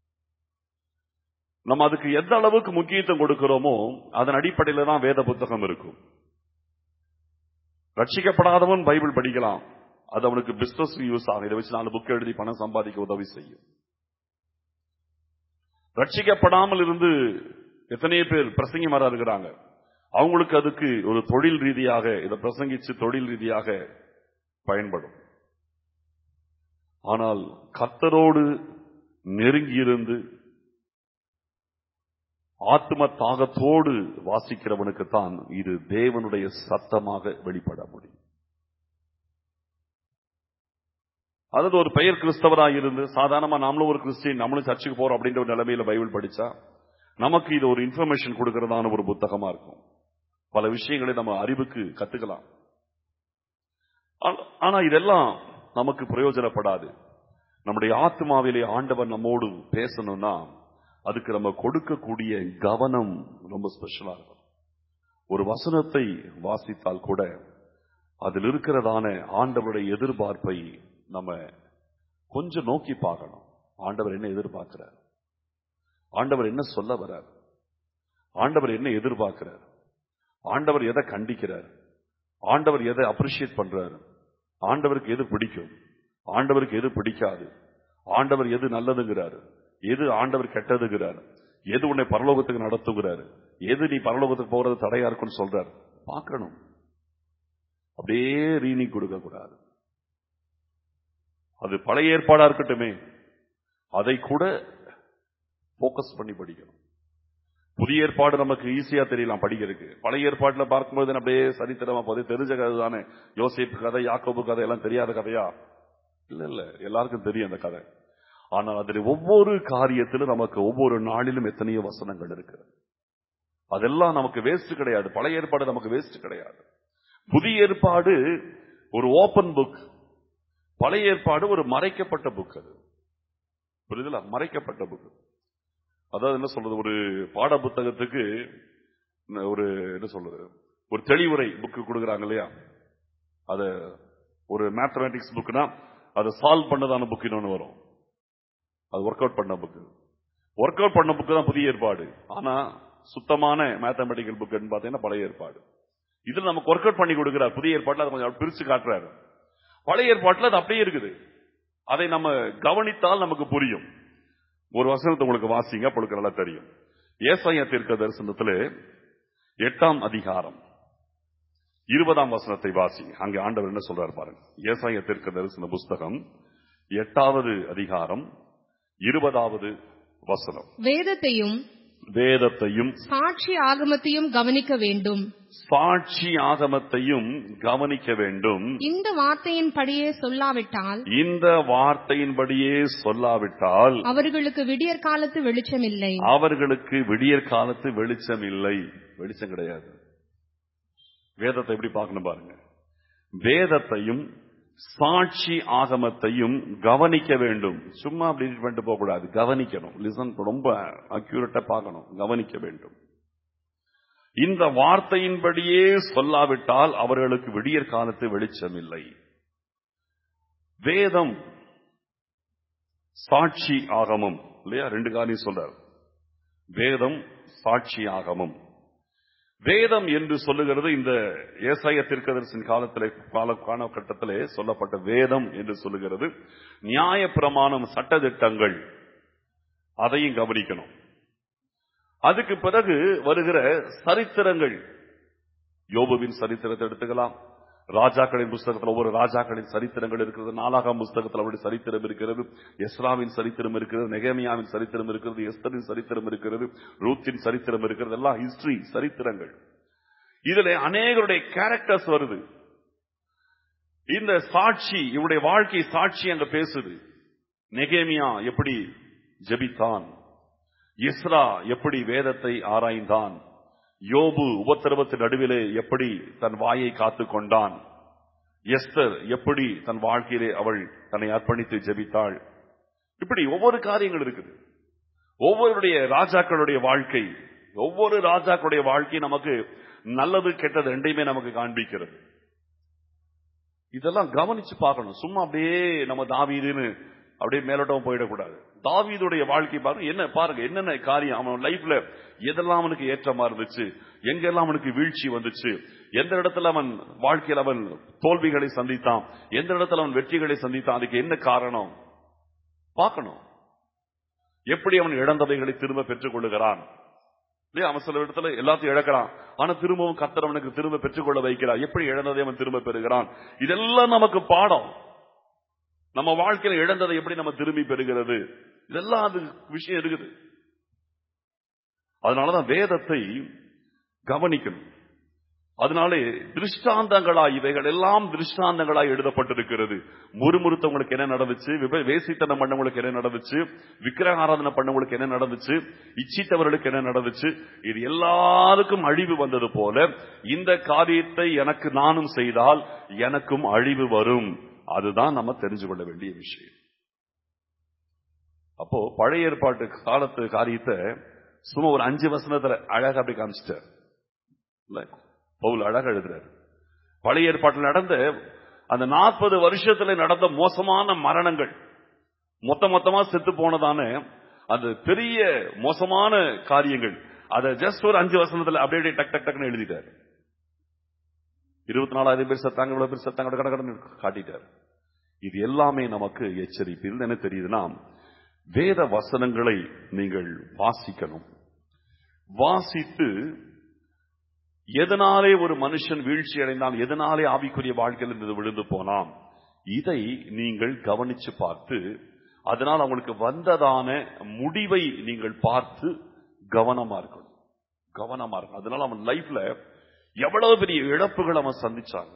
நம்ம அதுக்கு எந்த அளவுக்கு முக்கியத்துவம் கொடுக்கிறோமோ அதன் அடிப்படையில தான் வேத புத்தகம் இருக்கும். ரட்சிக்கப்படாதவன் பைபிள் படிக்கலாம். அது அவனுக்கு பிசினஸ் யூஸ் ஆகும். இதை வச்சு நாலு புக் எழுதி பணம் சம்பாதிக்க உதவி செய்யும். ரட்சிக்கப்படாமல் இருந்து எத்தனையோ பேர் பிரசங்கிமாரா இருக்கிறாங்க. அவங்களுக்கு அதுக்கு ஒரு தொழில் ரீதியாக இதை பிரசங்கிச்சு தொழில் ரீதியாக பயன்படும். ஆனால் கர்த்தரோடு நெருங்கியிருந்து ஆத்ம தாகத்தோடு வாசிக்கிறவனுக்குத்தான் இது தேவனுடைய சத்தமாக வெளிப்பட முடியும். அதாவது ஒரு பெயர் கிறிஸ்தவராக இருந்து சாதாரணமா நாமளும் ஒரு கிறிஸ்டியன், நம்மளும் சர்ச்சுக்கு போறோம் அப்படின்ற ஒரு நிலைமையில பைபிள் படிச்சா நமக்கு இது ஒரு இன்ஃபர்மேஷன் கொடுக்கறதான ஒரு புத்தகமா இருக்கும். பல விஷயங்களை நம்ம அறிவுக்கு கத்துக்கலாம். ஆனா இதெல்லாம் நமக்கு பிரயோஜனப்படாது. நம்முடைய ஆத்மாவிலே ஆண்டவர் நம்மோடு பேசணும்னா அதுக்கு நம்ம கொடுக்கக்கூடிய கவனம் ரொம்ப ஸ்பெஷலா இருக்கும். ஒரு வசனத்தை வாசித்தால் கூட அதில் இருக்கிறதான ஆண்டவருடைய எதிர்பார்ப்பை நம்ம கொஞ்சம் நோக்கி பார்க்கணும். ஆண்டவர் என்ன எதிர்பார்க்கிறார், ஆண்டவர் என்ன சொல்ல வர்றார், ஆண்டவர் என்ன எதிர்பார்க்கிறார், ஆண்டவர் எதை கண்டிக்கிறார், ஆண்டவர் எதை அப்ரிஷியேட் பண்றாரு, ஆண்டவருக்கு எது பிடிக்கும், ஆண்டவருக்கு எது பிடிக்காது, ஆண்டவர் எது நல்லதுங்கிறாரு, எது ஆண்டவர் கெட்டதுங்கிறார், எது உன்னை பரலோகத்துக்கு நடத்துகிறாரு, எது நீ பரலோகத்துக்கு போறது தடையா இருக்குன்னு சொல்றாரு. பார்க்கணும். அப்படியே ரீனிங் கொடுக்க கூடாது. அது பழைய ஏற்பாடா இருக்கட்டுமே, அதை கூட போக்கஸ் பண்ணி படிக்கணும். புதிய ஏற்பாடு நமக்கு ஈஸியா தெரியலாம் படிக்கிறதுக்கு. பழைய ஏற்பாட்டுல பார்க்கும்போது அப்படியே சரித்திரமா போதே தெரிஞ்ச கதை தானே. யோசேப்பு கதை, யாக்கோபு கதை எல்லாம் தெரியாத கதையா? இல்ல இல்ல, எல்லாருக்கும் தெரியும் அந்த கதை. ஆனால் அதில் ஒவ்வொரு காரியத்திலும் நமக்கு ஒவ்வொரு நாளிலும் எத்தனையோ வசனங்கள் இருக்கிறது. அதெல்லாம் நமக்கு வேஸ்ட் கிடையாது. பழைய ஏற்பாடு நமக்கு வேஸ்ட் கிடையாது. புதிய ஏற்பாடு ஒரு ஓபன் புக், பழைய ஏற்பாடு ஒரு மறைக்கப்பட்ட புக். அது புரியுதுல? மறைக்கப்பட்ட புக். அதாவது என்ன சொல்றது, ஒரு பாட புத்தகத்துக்கு ஒரு என்ன சொல்றது, ஒரு தெளிவுரை புக்கு கொடுக்குறாங்க இல்லையா? அத ஒரு மேத்தமேட்டிக்ஸ் புக்னா அதை சால்வ் பண்ணதான புக் இன்னொன்னு வரும், அது ஒர்க் அவுட் பண்ண புக்கு. ஒர்க் அவுட் பண்ண புக்கு தான் புதிய ஏற்பாடு. ஆனா சுத்தமான மேத்தமெட்டிக்கல் புக் பாத்தீங்கன்னா பழைய ஏற்பாடு. இதுல நமக்கு ஒர்க் அவுட் பண்ணி கொடுக்கிறார். புதிய ஏற்பாட்டுல அதை கொஞ்சம் பிரிச்சு காட்டுறாரு. பழைய ஏற்பாட்டுல அது அப்படியே இருக்குது. அதை நம்ம கவனித்தால் நமக்கு புரியும். ஒரு வசனத்தை உங்களுக்கு வாசிங்க, அப்பொழுது நல்லா தெரியும். ஏசாயா தீர்க்க தரிசனத்திலே எட்டாம் அதிகாரம் இருபதாம் வசனத்தை வாசிங்க. அங்கே ஆண்டவர் என்ன சொல்றாரு பாருங்க. ஏசாயா தீர்க்க தரிசன புஸ்தகம் எட்டாவது அதிகாரம் இருபதாவது வசனம். வேதத்தையும் வேதத்தையும் சாட்சி ஆகமத்தையும் கவனிக்க வேண்டும். சாட்சி ஆகமத்தையும் கவனிக்க வேண்டும். இந்த வார்த்தையின்படியே சொல்லாவிட்டால் இந்த வார்த்தையின்படியே சொல்லாவிட்டால் அவர்களுக்கு விடியற் காலத்து வெளிச்சம் இல்லை. அவர்களுக்கு விடியற் காலத்து வெளிச்சம் இல்லை. வெளிச்சம் கிடையாது. வேதத்தை எப்படி பார்க்கணும் பாருங்க. வேதத்தையும் சாட்சி ஆகமத்தையும் கவனிக்க வேண்டும். சும்மா அப்படி பண்ணிட்டு போக கூடாது, கவனிக்கணும். லிசன், ரொம்ப அக்யூரேட்டா பார்க்கணும், கவனிக்க வேண்டும். இந்த வார்த்தையின்படியே சொல்லாவிட்டால் அவர்களுக்கு விடியற் காலத்து வெளிச்சம் இல்லை. வேதம் சாட்சி ஆகமம் இல்லையா? ரெண்டு காரியம் சொல்றார். வேதம் சாட்சி ஆகமம். வேதம் என்று சொல்லுகிறது இந்த ஏசாயா தீர்க்கதரிசன காலத்திலே காலகட்டத்திலே சொல்லப்பட்ட வேதம் என்று சொல்லுகிறது நியாயப்பிரமாணம், சட்டதிட்டங்கள், அதையும் கவனிக்கணும். அதுக்கு பிறகு வருகிற சரித்திரங்கள், யோபுவின் சரித்திரத்தை எடுத்துக்கலாம். ராஜாக்களின் புஸ்தகத்தில் ஒவ்வொரு ராஜாக்களின் சரித்திரங்கள் இருக்கிறது. நாலாகாம் புஸ்தகத்தில் அவருடைய சரித்திரம் இருக்கிறது. எஸ்ராவின் சரித்திரம் இருக்கிறது. நெகேமியாவின் சரித்திரம் இருக்கிறது. எஸ்தரின் சரித்திரம் இருக்கிறது. ரூத்தின் சரித்திரம் இருக்கிறது. எல்லாம் ஹிஸ்டரி, சரித்திரங்கள். இதுல அநேகருடைய கேரக்டர்ஸ் வருது. இந்த சாட்சி, இவருடைய வாழ்க்கை சாட்சி அங்க பேசுது. நெகேமியா எப்படி ஜெபித்தான், எஸ்ரா எப்படி வேதத்தை ஆராய்ந்தான், யோபு உபத்திரவத்தின் நடுவிலே எப்படி தன் வாயை காத்து கொண்டான், எஸ்தர் எப்படி தன் வாழ்க்கையிலே அவள் தன்னை அர்ப்பணித்து ஜெபித்தாள். இப்படி ஒவ்வொரு காரியங்கள் இருக்குது. ஒவ்வொருடைய ராஜாக்களுடைய வாழ்க்கை, ஒவ்வொரு ராஜாக்களுடைய வாழ்க்கை நமக்கு நல்லது கெட்டது ரெண்டையுமே நமக்கு காண்பிக்கிறது. இதெல்லாம் கவனிச்சு பார்க்கணும். சும்மா அப்படியே நம்ம தாவீதுன்னு அப்படியே மேலோட்டம் போயிடக்கூடாது. தாவீதுடைய வாழ்க்கை பாருங்க, என்ன பாருங்க, என்னென்ன காரியம் அவன் லைஃப்ல எதெல்லாம் அவனுக்கு ஏற்றமா இருந்துச்சு, எங்கெல்லாம் அவனுக்கு வீழ்ச்சி வந்துச்சு, எந்த இடத்துல அவன் வாழ்க்கையில் அவன் தோல்விகளை சந்தித்தான், எந்த இடத்துல அவன் வெற்றிகளை சந்தித்தான், அதுக்கு என்ன காரணம் பார்க்கணும். எப்படி அவன் இழந்தவைகளை திரும்ப பெற்றுக் கொள்ளுகிறான். அவன் சில இடத்துல எல்லாத்தையும் இழக்கிறான், ஆனா திரும்பவும் கர்த்தர் அவனுக்கு திரும்ப பெற்றுக்கொள்ள வைக்கிறார். எப்படி இழந்ததை அவன் திரும்ப பெறுகிறான். இதெல்லாம் நமக்கு பாடம். நம்ம வாழ்க்கையில இழந்ததை எப்படி நம்ம திரும்பி பெறுகிறது, இதெல்லாம் அது விஷயம் இருக்குது. அதனாலதான் வேதத்தை கவனிக்கணும். அதனாலே திருஷ்டாந்தங்களாய் இவைகள் எல்லாம் திருஷ்டாந்தங்களாய் எழுதப்பட்டிருக்கிறது. முறுமுறுத்தவங்களுக்கு என்ன நடந்துச்சு, வேசித்தனம் பண்ணவங்களுக்கு என்ன நடந்துச்சு, விக்கிரக ஆராதனை பண்ணவங்களுக்கு என்ன நடந்துச்சு, இச்சித்தவர்களுக்கு என்ன நடந்துச்சு, இது எல்லாருக்கும் அழிவு வந்தது போல இந்த காரியத்தை எனக்கு நானும் செய்தால் எனக்கும் அழிவு வரும். அதுதான் நம்ம தெரிஞ்சு கொள்ள வேண்டிய விஷயம். அப்போ பழைய ஏற்பாட்டு காலத்து காரியத்தை சும்மா ஒரு அஞ்சு வசனத்துல அழகா அப்படி காமிச்சிட்டார். பவுல் அழகா எழுதுறாரு. பழைய ஏற்பாட்டில் நடந்த அந்த நாற்பது வருஷத்துல நடந்த மோசமான மரணங்கள், மொத்த மொத்தமா செத்து போனதான அந்த பெரிய மோசமான காரியங்கள், அதை ஜஸ்ட் ஒரு அஞ்சு வசனத்துல அப்படியே டக் டக் டக்னு எழுதிட்டார். இருபத்தி நாலாயிரம் பேர் சத்தாங்க, இவ்வளவு பேர் சத்தாங்க கடற்கடன் காட்டிட்டார். இது எல்லாமே நமக்கு எச்சரிப்பு. என்ன தெரியுதுன்னா, வேத வசனங்களை நீங்கள் வாசிக்கணும். வாசித்து எதனாலே ஒரு மனுஷன் வீழ்ச்சி அடைந்தான், எதனாலே ஆவிக்குரிய வாழ்க்கையில் இருந்து விழுந்து போனான், இதை நீங்கள் கவனிச்சு பார்த்து அதனால் அவங்களுக்கு வந்ததான முடிவை நீங்கள் பார்த்து கவனமா இருக்கணும். கவனமா இருக்கணும். அதனால அவன் லைஃப்ல எவ்வளவு பெரிய இழப்புகள் அவன் சந்திச்சாங்க.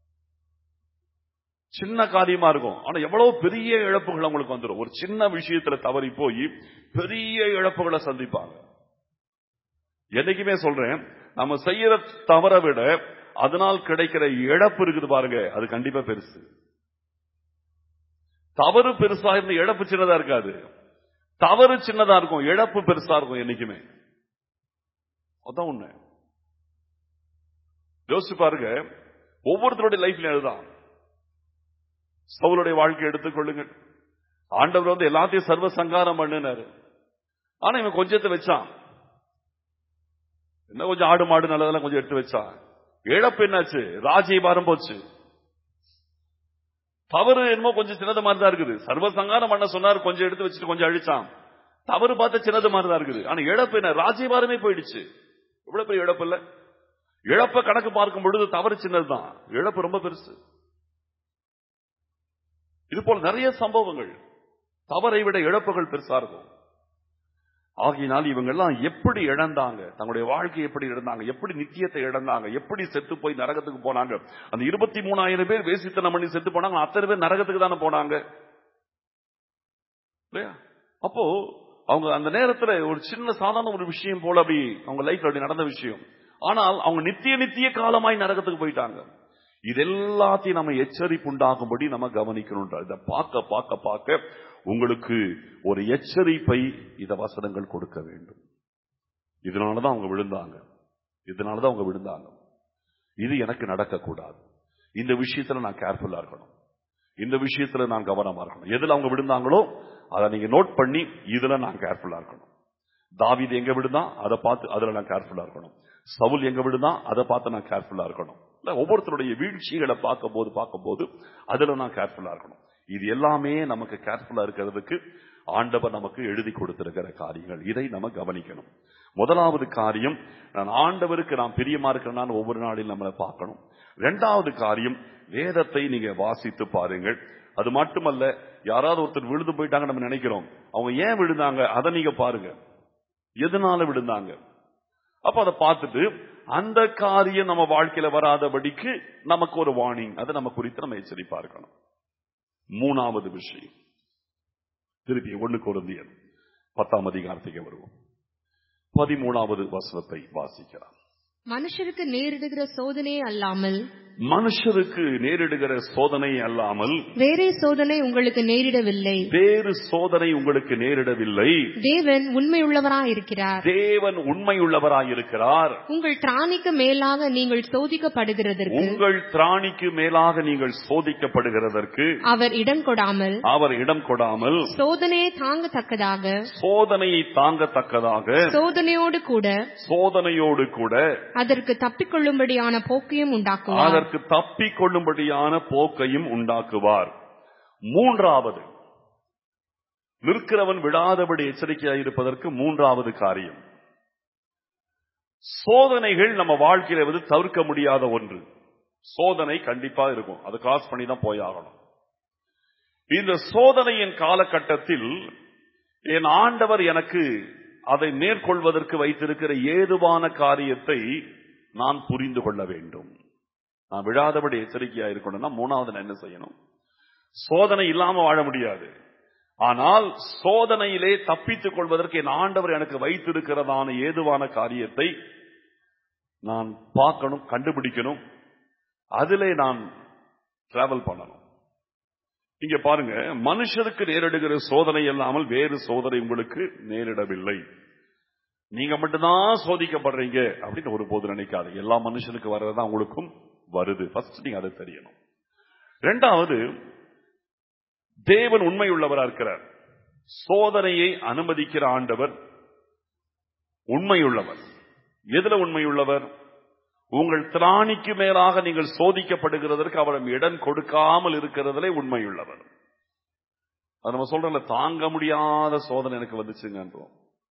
சின்ன காரியமா இருக்கும், ஆனா எவ்வளவு பெரிய இழப்புகள் அவங்களுக்கு வந்துடும். ஒரு சின்ன விஷயத்துல தவறி போய் பெரிய இழப்புகளை சந்திப்பாங்க. என்னைக்குமே சொல்றேன், நம்ம செய்யற தவற விட அதனால் கிடைக்கிற இழப்பு இருக்குது பாருங்க, அது கண்டிப்பா பெருசு. தவறு பெருசா இருந்த இழப்பு சின்னதா இருக்காது. தவறு சின்னதா இருக்கும், இழப்பு பெருசா இருக்கும் என்னைக்குமே. அதான் உண்மை. யோசிச்சு பாருங்க, ஒவ்வொருத்தருடைய லைஃப்ல அதுதான். சவுலுடைய வாழ்க்கை எடுத்துக்கொள்ளுங்கள். ஆண்டவர் வந்து எல்லாத்தையும் சர்வ சங்காரம் பண்ணினாரு. ஆனா இவன் கொஞ்சத்தை வச்சான், என்ன கொஞ்சம் ஆடு மாடு நல்லதெல்லாம் கொஞ்சம் எடுத்து வச்சான். இழப்பு என்னாச்சு? ராஜ்யபாரம் போச்சு. தவறு என்னமோ கொஞ்சம் சின்னது மாதிரி தான் இருக்குது. சர்வசங்காரம் பண்ண சொன்னார், கொஞ்சம் எடுத்து வச்சுட்டு கொஞ்சம் அழிச்சான். தவறு பார்த்த சின்னது மாதிரி தான் இருக்குது. ஆனா இழப்பு என்ன? ராஜ்யபாரமே போயிடுச்சு. இவ்வளவு பெரிய இழப்பு இல்ல. இழப்ப கணக்கு பார்க்கும் பொழுது தவறு சின்னதுதான், இழப்பு ரொம்ப பெருசு. இது போல நிறைய சம்பவங்கள், தவறை விட இழப்புகள் பெருசா இருக்கும். ஆகினால் இவங்க எல்லாம் எப்படி இழந்தாங்க, தங்களுடைய வாழ்க்கையை எப்படி இழந்தாங்க, எப்படி நித்தியத்தை இழந்தாங்க, எப்படி செத்து போய் நரகத்துக்கு போனாங்க. அந்த இருபத்தி மூணாயிரம் பேர் வேசித்தனம் பண்ணி செத்து போனாங்க, அத்தனை பேர் நரகத்துக்கு தானே போனாங்க இல்லையா? அப்போ அவங்க அந்த நேரத்துல ஒரு சின்ன சாதாரண ஒரு விஷயம் போல அப்படி அவங்க லைஃப்ல அப்படி நடந்த விஷயம். ஆனால் அவங்க நித்திய நித்திய காலமாய் நரகத்துக்கு போயிட்டாங்க. இது எல்லாத்தையும் நம்ம எச்சரிப்பு உண்டாகும்படி நம்ம கவனிக்கணும். இதை பார்க்க பார்க்க பார்க்க உங்களுக்கு ஒரு எச்சரிப்பை இந்த வசனங்கள் கொடுக்க வேண்டும். இதனாலதான் அவங்க விழுந்தாங்க, இதனாலதான் அவங்க விழுந்தாங்க. இது எனக்கு நடக்கக்கூடாது, இந்த விஷயத்துல நான் கேர்ஃபுல்லா இருக்கணும், இந்த விஷயத்துல நான் கவனமா இருக்கணும். எதுல அவங்க விழுந்தாங்களோ அதை நீங்க நோட் பண்ணி இதுல நான் கேர்ஃபுல்லா இருக்கணும். தாவீது எங்க விழுந்தான் அதை பார்த்து அதுல நான் கேர்ஃபுல்லா இருக்கணும். சவுல் எங்க விழுந்தான் அதை பார்த்து நான் கேர்ஃபுல்லா இருக்கணும். ஒவ்வொருத்தருடைய வீழ்ச்சிகளை பார்க்கும் போது பார்க்கும் போது அதுல நான் கேர்ஃபுல்லா இருக்கணும். இது எல்லாமே நமக்கு கேர்ஃபுல்லா இருக்கிறதுக்கு ஆண்டவர் நமக்கு எழுதி கொடுத்திருக்கிற காரியங்கள். இதை நம்ம கவனிக்கணும். முதலாவது காரியம், நான் ஆண்டவருக்கு நான் பிரியமா இருக்கிறேன் ஒவ்வொரு நாளிலும் நம்மளை பார்க்கணும். இரண்டாவது காரியம், வேதத்தை நீங்க வாசித்து பாருங்கள். அது மட்டுமல்ல, யாராவது ஒருத்தர் விழுந்து போயிட்டாங்க நம்ம நினைக்கிறோம், அவங்க ஏன் விழுந்தாங்க அதை நீங்க பாருங்க, எதனால விழுந்தாங்க. அப்ப அதை பார்த்துட்டு அந்த காரியம் நம்ம வாழ்க்கையில வராதபடிக்கு நமக்கு ஒரு வார்னிங், அதை நம்ம குறித்து நம்ம எச்சரிப்பா இருக்கணும். மூணாவது விஷயம், திருப்பி ஒன்னு கொரிந்தியர் பத்தாம் அதிகாரத்துக்கு வருவோம். பதிமூணாவது வசனத்தை வாசிக்கலாம். மனுஷருக்கு நேரிடுகிற சோதனை அல்லாமல் மனுஷருக்கு நேரிடுகிற சோதனை அல்லாமல் வேறே சோதனை உங்களுக்கு நேரிடவில்லை. வேறு சோதனை உங்களுக்கு நேரிடவில்லை. தேவன் உண்மையுள்ளவராயிருக்கிறார். தேவன் உண்மையுள்ளவராயிருக்கிறார். உங்கள் திராணிக்கு மேலாக நீங்கள் சோதிக்கப்படுகிறதற்கு உங்கள் திராணிக்கு மேலாக நீங்கள் சோதிக்கப்படுகிறதற்கு அவர் இடம் கொடாமல் அவர் இடம் கொடாமல் சோதனையை தாங்கத்தக்கதாக சோதனையை தாங்கத்தக்கதாக சோதனையோடு கூட சோதனையோடு கூட அதற்கு தப்பிக்கொள்ளும்படியான போக்கையும் உண்டாக்குவார். அதற்கு தப்பிக் கொள்ளும்படியான போக்கையும் உண்டாக்குவார். மூன்றாவது, நிற்கிறவன் விடாதபடி எச்சரிக்கையாயிருப்பதற்கு மூன்றாவது காரியம், சோதனைகள் நம்ம வாழ்க்கையில வந்து தவிர்க்க முடியாத ஒன்று. சோதனை கண்டிப்பா இருக்கும், அது கிராஸ் பண்ணி தான் போயாகணும். இந்த சோதனையின் காலகட்டத்தில் என் ஆண்டவர் எனக்கு அதை மேற்கொள்வதற்கு வைத்திருக்கிற ஏதுவான காரியத்தை நான் புரிந்து கொள்ள வேண்டும். நான் விழாதபடி எச்சரிக்கையா இருக்கணும்னா மூணாவது நான் என்ன செய்யணும்? சோதனை இல்லாம வாழ முடியாது. ஆனால் சோதனையிலே தப்பித்துக் கொள்வதற்கு என் ஆண்டவர் எனக்கு வைத்திருக்கிறதான ஏதுவான காரியத்தை நான் பார்க்கணும், கண்டுபிடிக்கணும், அதிலே நான் டிராவல் பண்ணணும். இங்க பாருங்க, மனுஷருக்கு நேரிடுகிற சோதனை இல்லாமல் வேறு சோதனை உங்களுக்கு நேரிடவில்லை. நீங்க மட்டும்தான் சோதிக்கப்படுறீங்க அப்படின்னு ஒரு போது நினைக்காது. எல்லா மனுஷனுக்கு வர்றதுதான் உங்களுக்கும் வருது. ஃபர்ஸ்ட் நீங்க அதை தெரியணும். இரண்டாவது, தேவன் உண்மையுள்ளவரா இருக்கிறார். சோதனையை அனுமதிக்கிற ஆண்டவர் உண்மையுள்ளவர். எதுல உண்மையுள்ளவர்? உங்கள் திராணிக்கு மேலாக நீங்கள் சோதிக்கப்படுகிறதற்கு அவரிடம் இடம் கொடுக்காமல் இருக்கிறதுல உண்மையுள்ளவர். அது நம்ம சொல்றோம்ல, தாங்க முடியாத சோதனை எனக்கு வந்துச்சுங்கன்றோம்.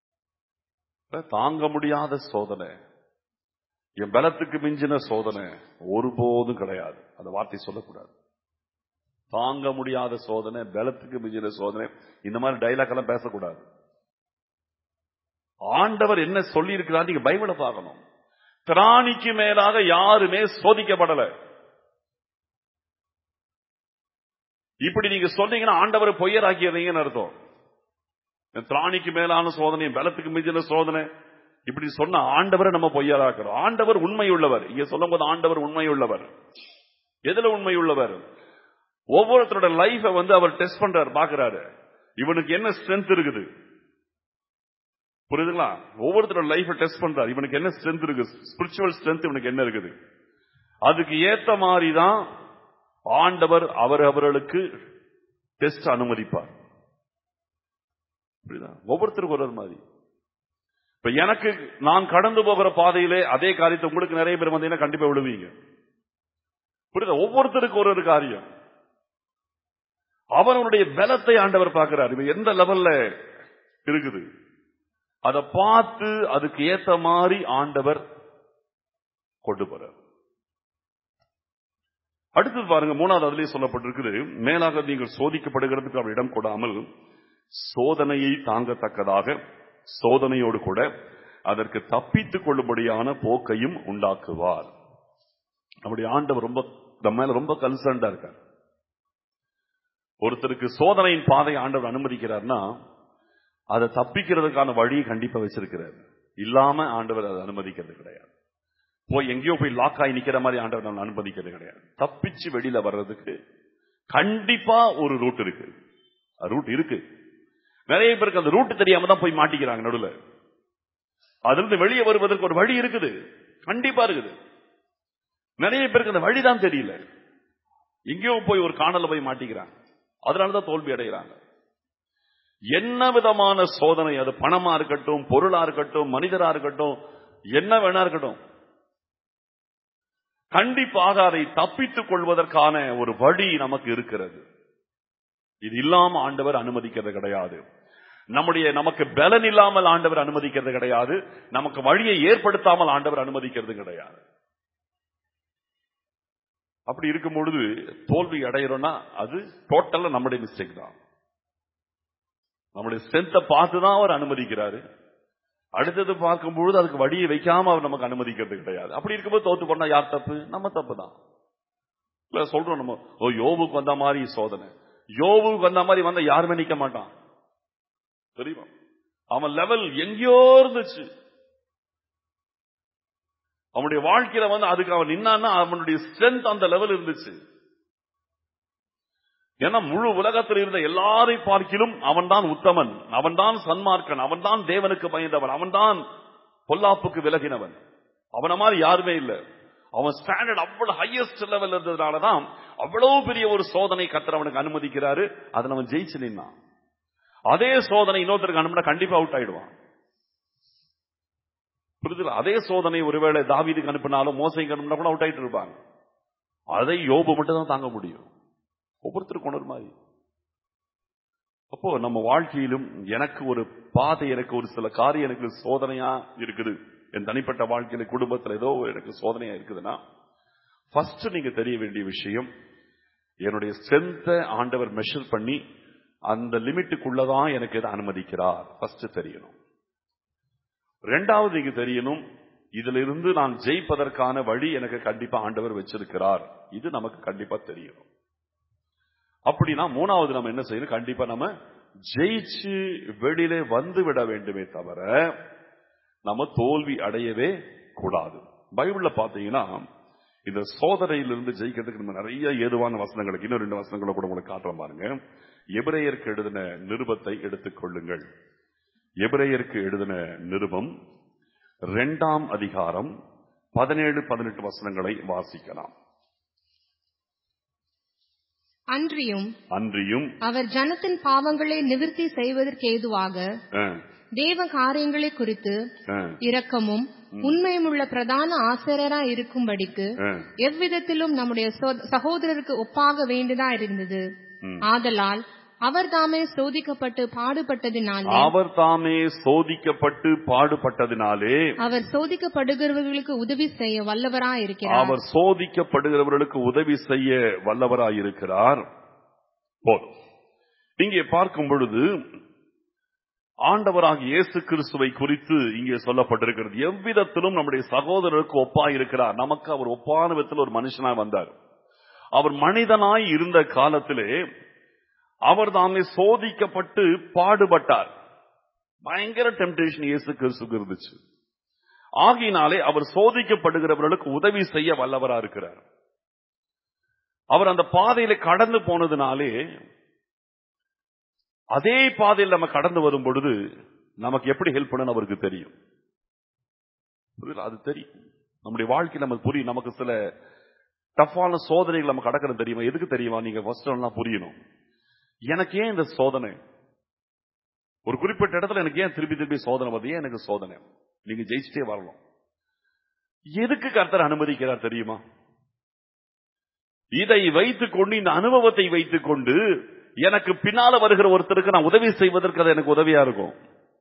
தாங்க முடியாத சோதனை, என் பலத்துக்கு மிஞ்சின சோதனை ஒருபோதும் கிடையாது. அந்த வார்த்தை சொல்லக்கூடாது. தாங்க முடியாத சோதனை, பலத்துக்கு மிஞ்சின சோதனை, இந்த மாதிரி டைலாக் எல்லாம் பேசக்கூடாது. ஆண்டவர் என்ன சொல்லி இருக்கிறார் நீங்க பைபிளை பார்க்கணும். திராணிக்கு மேலாக யாருமே சோதிக்கப்படல. இப்படி நீங்க சொன்னீங்கன்னா ஆண்டவரை பொய்யராக்கியறீங்கன்னு அர்த்தம். திராணிக்கு மேலான சோதனை, பலத்துக்கு மிஞ்சின சோதனை, இப்படி சொன்ன ஆண்டவரை நம்ம பொய்யராக்கிறோம். ஆண்டவர் உண்மையுள்ளவர். இங்க சொல்லும் போது ஆண்டவர் உண்மையுள்ளவர். எதுல உண்மையுள்ளவர்? ஒவ்வொருத்தரோட லைஃபை வந்து அவர் டெஸ்ட் பண்றாரு, பாக்குறாரு. இவனுக்கு என்ன ஸ்ட்ரென்த் இருக்குது, புரியுதுங்களா? ஒவ்வொருத்தரோட லைஃபை டெஸ்ட் பண்றாரு. இவனுக்கு என்ன ஸ்ட்ரென்த் இருக்கு, ஸ்பிரிச்சுவல் ஸ்ட்ரென்த் இவனுக்கு என்ன இருக்குது, அதுக்கு ஏத்த மாதிரி தான் ஆண்டவர் அவர் அவர்களுக்கு டெஸ்ட் அனுமதிப்பார். புரியுதா? ஒவ்வொருத்தருக்கும் ஒரு மாதிரி. இப்ப எனக்கு நான் கடந்து போகிற பாதையிலே அதே காரியத்தை உங்களுக்கு நிறைய பேர் வந்தீங்கன்னா கண்டிப்பா விடுவீங்க. புரியுதா? ஒவ்வொருத்தருக்கு ஒரு ஒரு காரியம். அவனுடைய பலத்தை ஆண்டவர் பார்க்கிறார். இவன் எந்த லெவல்ல இருக்குது அதை பார்த்து அதுக்கு ஏத்த மாதிரி ஆண்டவர் கொண்டு போறார். அடுத்தது பாருங்க, மூணாவது அதிலே சொல்லப்பட்டிருக்குது, மேலாக நீங்கள் சோதிக்கப்படுகிறதுக்கு அவர் இடம் கொடாமல் சோதனையை தாங்கத்தக்கதாக சோதனையோடு கூட அதற்கு தப்பித்துக் கொள்ளும்படியான போக்கையும் உண்டாக்குவார். நம்முடைய ஆண்டவர் ரொம்ப நம்ம மேல ரொம்ப கன்சர்ன்டா இருக்கார். ஒருத்தருக்கு சோதனையின் பாதை ஆண்டவர் அனுமதிக்கிறார்னா அதை தப்பிக்கிறதுக்கான வழியை கண்டிப்பா வச்சிருக்கிறார். இல்லாம ஆண்டவர் அதை அனுமதிக்கிறது கிடையாது. போய் எங்கேயோ போய் லாக் ஆகி நிக்கிற மாதிரி ஆண்டவர் நம்ம அனுமதிக்கிறது கிடையாது. தப்பிச்சு வெளியில வர்றதுக்கு கண்டிப்பா ஒரு ரூட் இருக்கு. ரூட் இருக்கு. நிறைய பேருக்கு அந்த ரூட் தெரியாம தான் போய் மாட்டிக்கிறாங்க நடுவுல. அதுல இருந்து வெளியே வருவதற்கு ஒரு வழி இருக்குது, கண்டிப்பா இருக்குது. நிறைய பேருக்கு அந்த வழிதான் தெரியல, எங்கேயோ போய் ஒரு காணல போய் மாட்டிக்கிறாங்க. அதனாலதான் தோல்வி அடைகிறாங்க. என்ன விதமான சோதனை, அது பணமா இருக்கட்டும், பொருளா இருக்கட்டும், மனிதரா இருக்கட்டும், என்ன வேணா இருக்கட்டும், கண்டிப்பாக அதை தப்பித்துக் கொள்வதற்கான ஒரு வழி நமக்கு இருக்கிறது. இது இல்லாம ஆண்டவர் அனுமதிக்கிறது கிடையாது. நம்முடைய நமக்கு பலன் இல்லாமல் ஆண்டவர் அனுமதிக்கிறது கிடையாது. நமக்கு வழியை ஏற்படுத்தாமல் ஆண்டவர் அனுமதிக்கிறது கிடையாது. அப்படி இருக்கும் பொழுது தோல்வி அடைகிறோம்னா அது டோட்டலா நம்முடைய மிஸ்டேக் தான். நம்முடைய ஸ்ட்ரென்த்தை பார்த்துதான் அவர் அனுமதிக்கிறாரு. அடுத்தது பார்க்கும்பொழுது அதுக்கு வழியை வைக்காம அவர் நமக்கு அனுமதிக்கிறது கிடையாது. அப்படி இருக்கும்போது தோத்து போனா யார் தப்பு? நம்ம தப்பு தான். இல்ல சொல்றோம் நம்ம, ஓ யோபுக்கு வந்த மாதிரி சோதனை, யோபுக்கு வந்த மாதிரி வந்தா யாருமே நிக்க மாட்டான் தெரியுமா? அவன் லெவல் எங்கேயோ இருந்துச்சு. அவனுடைய வாழ்க்கையில வந்து அதுக்கு அவன் நின்னான்னா அவனுடைய ஸ்ட்ரென்த் அந்த லெவல் இருந்துச்சு. ஏன்னா முழு உலகத்தில் இருந்த எல்லாரை பார்க்கிலும் அவன் தான் உத்தமன், அவன் தான் சன்மார்க்கன், அவன் தான் தேவனுக்கு பயந்தவன், அவன் தான் பொல்லாப்புக்கு விலகினவன். அவன மாதிரி யாருமே இல்லை. அவன் ஸ்டாண்டர்ட் அவ்வளவு ஹையஸ்ட் லெவல் இருந்ததுனாலதான் அவ்வளவு பெரிய ஒரு சோதனை கர்த்தர் அவனுக்கு அனுமதிக்கிறாரு. அதுல அவன் ஜெயிச்சு நின்னான். அதே சோதனை இன்னொருத்தருக்கு அனுப்பினா கண்டிப்பா அவுட் ஆயிடுவான். புரியுதுல? அதே சோதனை ஒருவேளை தாவீதுக்கு அனுப்பினாலும் மோசைக்கு அனுப்பினா கூட அவுட் ஆயிட்டு இருப்பாங்க. அதை யோபு மட்டும் தான் தாங்க முடியும். ஒவ்வொருத்தருக்கு ஒன்று மாதிரி. அப்போ நம்ம வாழ்க்கையிலும் எனக்கு ஒரு பாதை, எனக்கு ஒரு சில காரியம் எனக்கு சோதனையா இருக்குது, என் தனிப்பட்ட வாழ்க்கையில குடும்பத்தில் ஏதோ எனக்கு சோதனையா இருக்குதுன்னா ஃபர்ஸ்ட் நீங்க தெரிய வேண்டிய விஷயம், என்னுடைய ஸ்ட்ரென்த்தை ஆண்டவர் மெஷர் பண்ணி அந்த லிமிட்டுக்குள்ளதான் எனக்கு எதை அனுமதிக்கிறார் ஃபர்ஸ்ட் தெரியணும். ரெண்டாவது நீங்க தெரியணும், இதுல இருந்து நான் ஜெயிப்பதற்கான வழி எனக்கு கண்டிப்பா ஆண்டவர் வச்சிருக்கிறார். இது நமக்கு கண்டிப்பா தெரியணும். அப்படின்னா மூணாவது நம்ம என்ன செய்யணும், கண்டிப்பா நம்ம ஜெயிச்சு வெளியிலே வந்து விட வேண்டுமே தவிர நம்ம தோல்வி அடையவே கூடாது. பைபிள்ல பாத்தீங்கன்னா இந்த சோதனையிலிருந்து ஜெயிக்கிறதுக்கு நம்ம நிறைய ஏதுவான வசனங்களுக்கு இன்னும் ரெண்டு வசனங்களை கூட உங்களுக்கு காட்டுற பாருங்க. எபிரேயருக்கு எழுதின நிருபத்தை எடுத்துக் கொள்ளுங்கள். எபிரேயருக்கு எழுதின நிருபம் இரண்டாம் அதிகாரம் பதினேழு பதினெட்டு வசனங்களை வாசிக்கலாம். அன்றியும் அன்றியும் அவர் ஜனத்தின் பாவங்களை நிவர்த்தி செய்வதற்கு ஏதுவாக தேவ காரியங்களை குறித்து இரக்கமும் உண்மையும் உள்ள பிரதான ஆசிரியராய் இருக்கும்படிக்கு எவ்விதத்திலும் நம்முடைய சகோதரருக்கு ஒப்பாக வேண்டியதா இருந்தது. ஆதலால் அவர் தாமே சோதிக்கப்பட்டு பாடுபட்டதினாலே அவர் தாமே சோதிக்கப்பட்டு பாடுபட்டதினாலே அவர் சோதிக்கப்படுகிறவர்களுக்கு உதவி செய்ய வல்லவராய் இருக்கிறார். அவர் சோதிக்கப்படுகிறவர்களுக்கு உதவி செய்ய வல்லவராய் இருக்கிறார். போதும். இங்கே பார்க்கும் பொழுது ஆண்டவராகிய இயேசு கிறிஸ்துவை குறித்து இங்கே சொல்லப்பட்டிருக்கிறது. எவ்விதத்திலும் நம்முடைய சகோதரருக்கு ஒப்பாய் இருக்கிறார். நமக்கு அவர் ஒப்பான விதத்தில் ஒரு மனுஷனாய் வந்தார். அவர் மனிதனாய் இருந்த காலத்திலே அவர் தாமே சோதிக்கப்பட்டு பாடுபட்டார். பயங்கர டெம்டேஷன் இயேசு கிறிஸ்துவுக்கு இருந்துச்சு. ஆகையினாலே அவர் சோதிக்கப்படுகிறவர்களுக்கு உதவி செய்ய வல்லவரா இருக்கிறார். அவர் அந்த பாதையில கடந்து போனதுனாலே அதே பாதையில் நம்ம கடந்து வரும் பொழுது நமக்கு எப்படி ஹெல்ப் பண்ணணும் அவருக்கு தெரியும். அது தெரியும். நம்முடைய வாழ்க்கையில் நமக்கு புரியும். நமக்கு சில டஃப்பான சோதனைகள் நம்ம கடக்கிறது தெரியுமா? எதுக்கு தெரியுமா? நீங்க ஃபர்ஸ்ட் எல்லாம் புரியணும். எனக்கு ஏன் இந்த சோதனை? ஒரு குறிப்பிட்ட இடத்துல எனக்கு ஏன் திருப்பி திருப்பி சோதனை வருது? ஏன் எனக்கு சோதனை? நீங்க ஜெயிச்சுட்டே வரணும். எதுக்கு கர்த்தர் அனுமதிக்கிறார் தெரியுமா? இதை வைத்துக் கொண்டு, இந்த அனுபவத்தை வைத்துக் கொண்டு எனக்கு பின்னால வருகிற ஒருத்தருக்கு நான் உதவி செய்வதற்கு அது எனக்கு உதவியா இருக்கும்.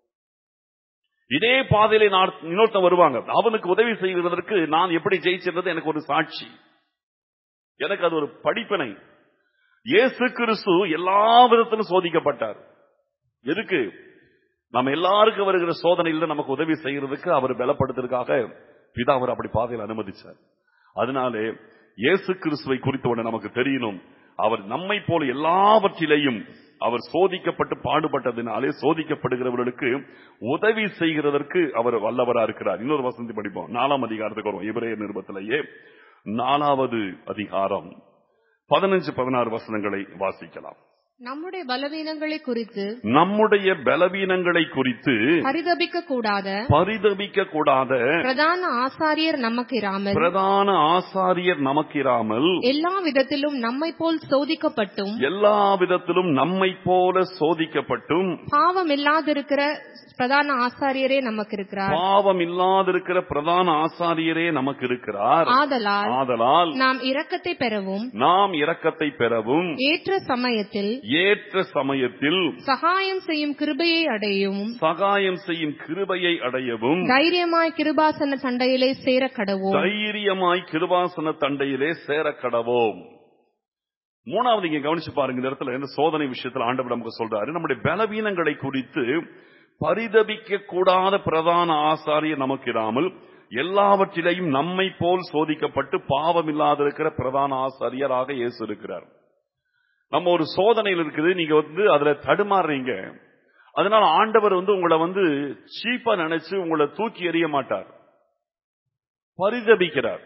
இதே பாதையிலே இன்னொருத்தன் வருவாங்க, அவனுக்கு உதவி செய்வதற்கு நான் எப்படி ஜெயிச்சிருந்தது எனக்கு ஒரு சாட்சி, எனக்கு அது ஒரு படிப்பினை. இயேசு கிறிஸ்து எல்லா விதத்திலும் சோதிக்கப்பட்டார். எதுக்கு? நம்ம எல்லாருக்கும் வருகிற சோதனையில் நமக்கு உதவி செய்யறதுக்கு, அவர் பலப்படுத்துறதுக்காக பிதா அவர் அப்படி பாதையில் அனுமதிச்சார். அதனாலே இயேசு கிறிஸ்துவை குறித்து ஒன்று நமக்கு தெரியணும். அவர் நம்மை போல எல்லாவற்றிலையும் அவர் சோதிக்கப்பட்டு பாடுபட்டதினாலே சோதிக்கப்படுகிறவர்களுக்கு உதவி செய்கிறதற்கு அவர் வல்லவரா இருக்கிறார். இன்னொரு வசனத்தை படிப்போம். நாலாம் அதிகாரத்துக்கு வரும். எபிரேயர் நிருபத்திலேயே நாலாவது அதிகாரம் பதினஞ்சு பதினாறு வசனங்களை வாசிக்கலாம். நம்முடைய பலவீனங்களை குறித்து நம்முடைய பலவீனங்களை குறித்து பரிதபிக்க கூடாத பரிதபிக்க கூடாத பிரதான ஆசாரியர் நமக்கிராமல் பிரதான ஆசாரியர் நமக்கிராமல் எல்லா விதத்திலும் நம்மை போல் சோதிக்கப்பட்டும் எல்லா விதத்திலும் நம்மை போல சோதிக்கப்பட்டும் பாவம் இல்லாதிருக்கிற பிரதான ஆசாரியரே நமக்கு இருக்கிறார். பாவம் இல்லாதிருக்கிற பிரதான ஆசாரியரே நமக்கு இருக்கிறார். ஆதலால் ஆதலால் நாம் இரக்கத்தை பெறவும் நாம் இரக்கத்தை பெறவும் ஏற்ற சமயத்தில் ஏற்ற சமயத்தில் சகாயம் செய்யும் கிருபையை அடையவும் சகாயம் செய்யும் கிருபையை அடையவும் தைரியமாய் கிருபாசன தண்டையிலே சேர கடவோம் தைரியமாய் கிருபாசன தண்டையிலே சேர கடவோம். மூணாவது இங்க கவனிச்சு பாருங்க. இந்த இடத்துல இந்த சோதனை விஷயத்தில் ஆண்டவர் நமக்கு சொல்றாரு, நம்முடைய பலவீனங்களை குறித்து பரிதபிக்க கூடாத பிரதான ஆசாரியர் நமக்கு இராமல் எல்லாவற்றிலையும் நம்மை போல் சோதிக்கப்பட்டு பாவம் இல்லாதிருக்கிற பிரதான ஆசாரியராக இயேசு இருக்கிறார். நம்ம ஒரு சோதனையில் இருக்குது, நீங்க வந்து அதுல தடுமாறுறீங்க. அதனால ஆண்டவர் வந்து உங்களை வந்து சீப்பா நினைச்சு உங்களை தூக்கி எறிய மாட்டார். பரிதபிக்கிறார்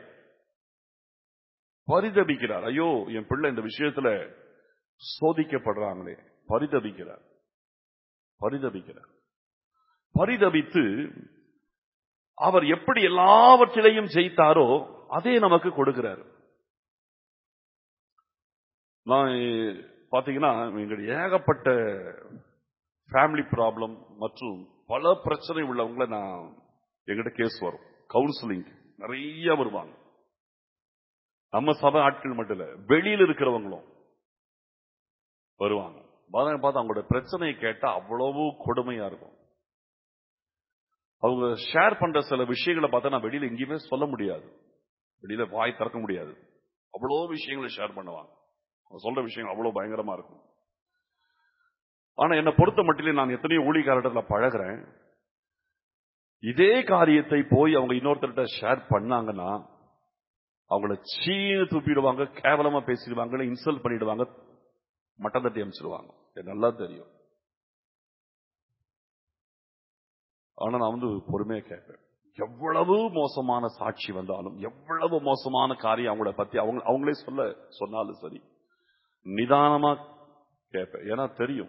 பரிதபிக்கிறார் ஐயோ என் பிள்ளை இந்த விஷயத்துல சோதிக்கப்படுறாங்களே, பரிதபிக்கிறார் பரிதபிக்கிறார் பரிதபித்து அவர் எப்படி எல்லாவற்றிலையும் ஜெயித்தாரோ அதே நமக்கு கொடுக்கிறார். நான் பாத்தீங்கன்னா எங்களுடைய ஏகப்பட்ட ஃபேமிலி ப்ராப்ளம் மற்றும் பல பிரச்சனை உள்ளவங்களை நான் எங்கிட்ட கேஸ் வரும், கவுன்சிலிங் நிறைய வருவாங்க. நம்ம சபை ஆட்கள் மட்டும் இல்ல, வெளியில் இருக்கிறவங்களும் வருவாங்க. பார்த்தா அவங்களோட பிரச்சனையை கேட்டா அவ்வளவு கொடுமையா இருக்கும். அவங்க ஷேர் பண்ற சில விஷயங்களை பார்த்தா நான் வெளியில எங்கேயுமே சொல்ல முடியாது, வெளியில வாய் திறக்க முடியாது. அவ்வளோ விஷயங்களை ஷேர் பண்ணுவாங்க. அவங்க சொல்ற விஷயங்கள் அவ்வளவு பயங்கரமா இருக்கும். ஆனா என்னை பொறுத்த மட்டிலே நான் எத்தனையோ ஊழியக்காரர்கிட்ட பழகிறேன். இதே காரியத்தை போய் அவங்க இன்னொருத்தர்கிட்ட ஷேர் பண்ணாங்கன்னா அவங்கள சீனு துப்பிடுவாங்க, கேவலமா பேசிடுவாங்க, இன்சல்ட் பண்ணிடுவாங்க, மட்டம் தட்டி அமைச்சிடுவாங்க. எனக்கு நல்லா தெரியும். ஆனா நான் வந்து பொறுமையா கேட்பேன். எவ்வளவு மோசமான சாட்சி வந்தாலும், எவ்வளவு மோசமான காரியம் அவங்கள பத்தி அவங்க அவங்களே சொல்ல சொன்னாலும் சரி, நிதானமா கேட்பேன். ஏன்னா தெரியும்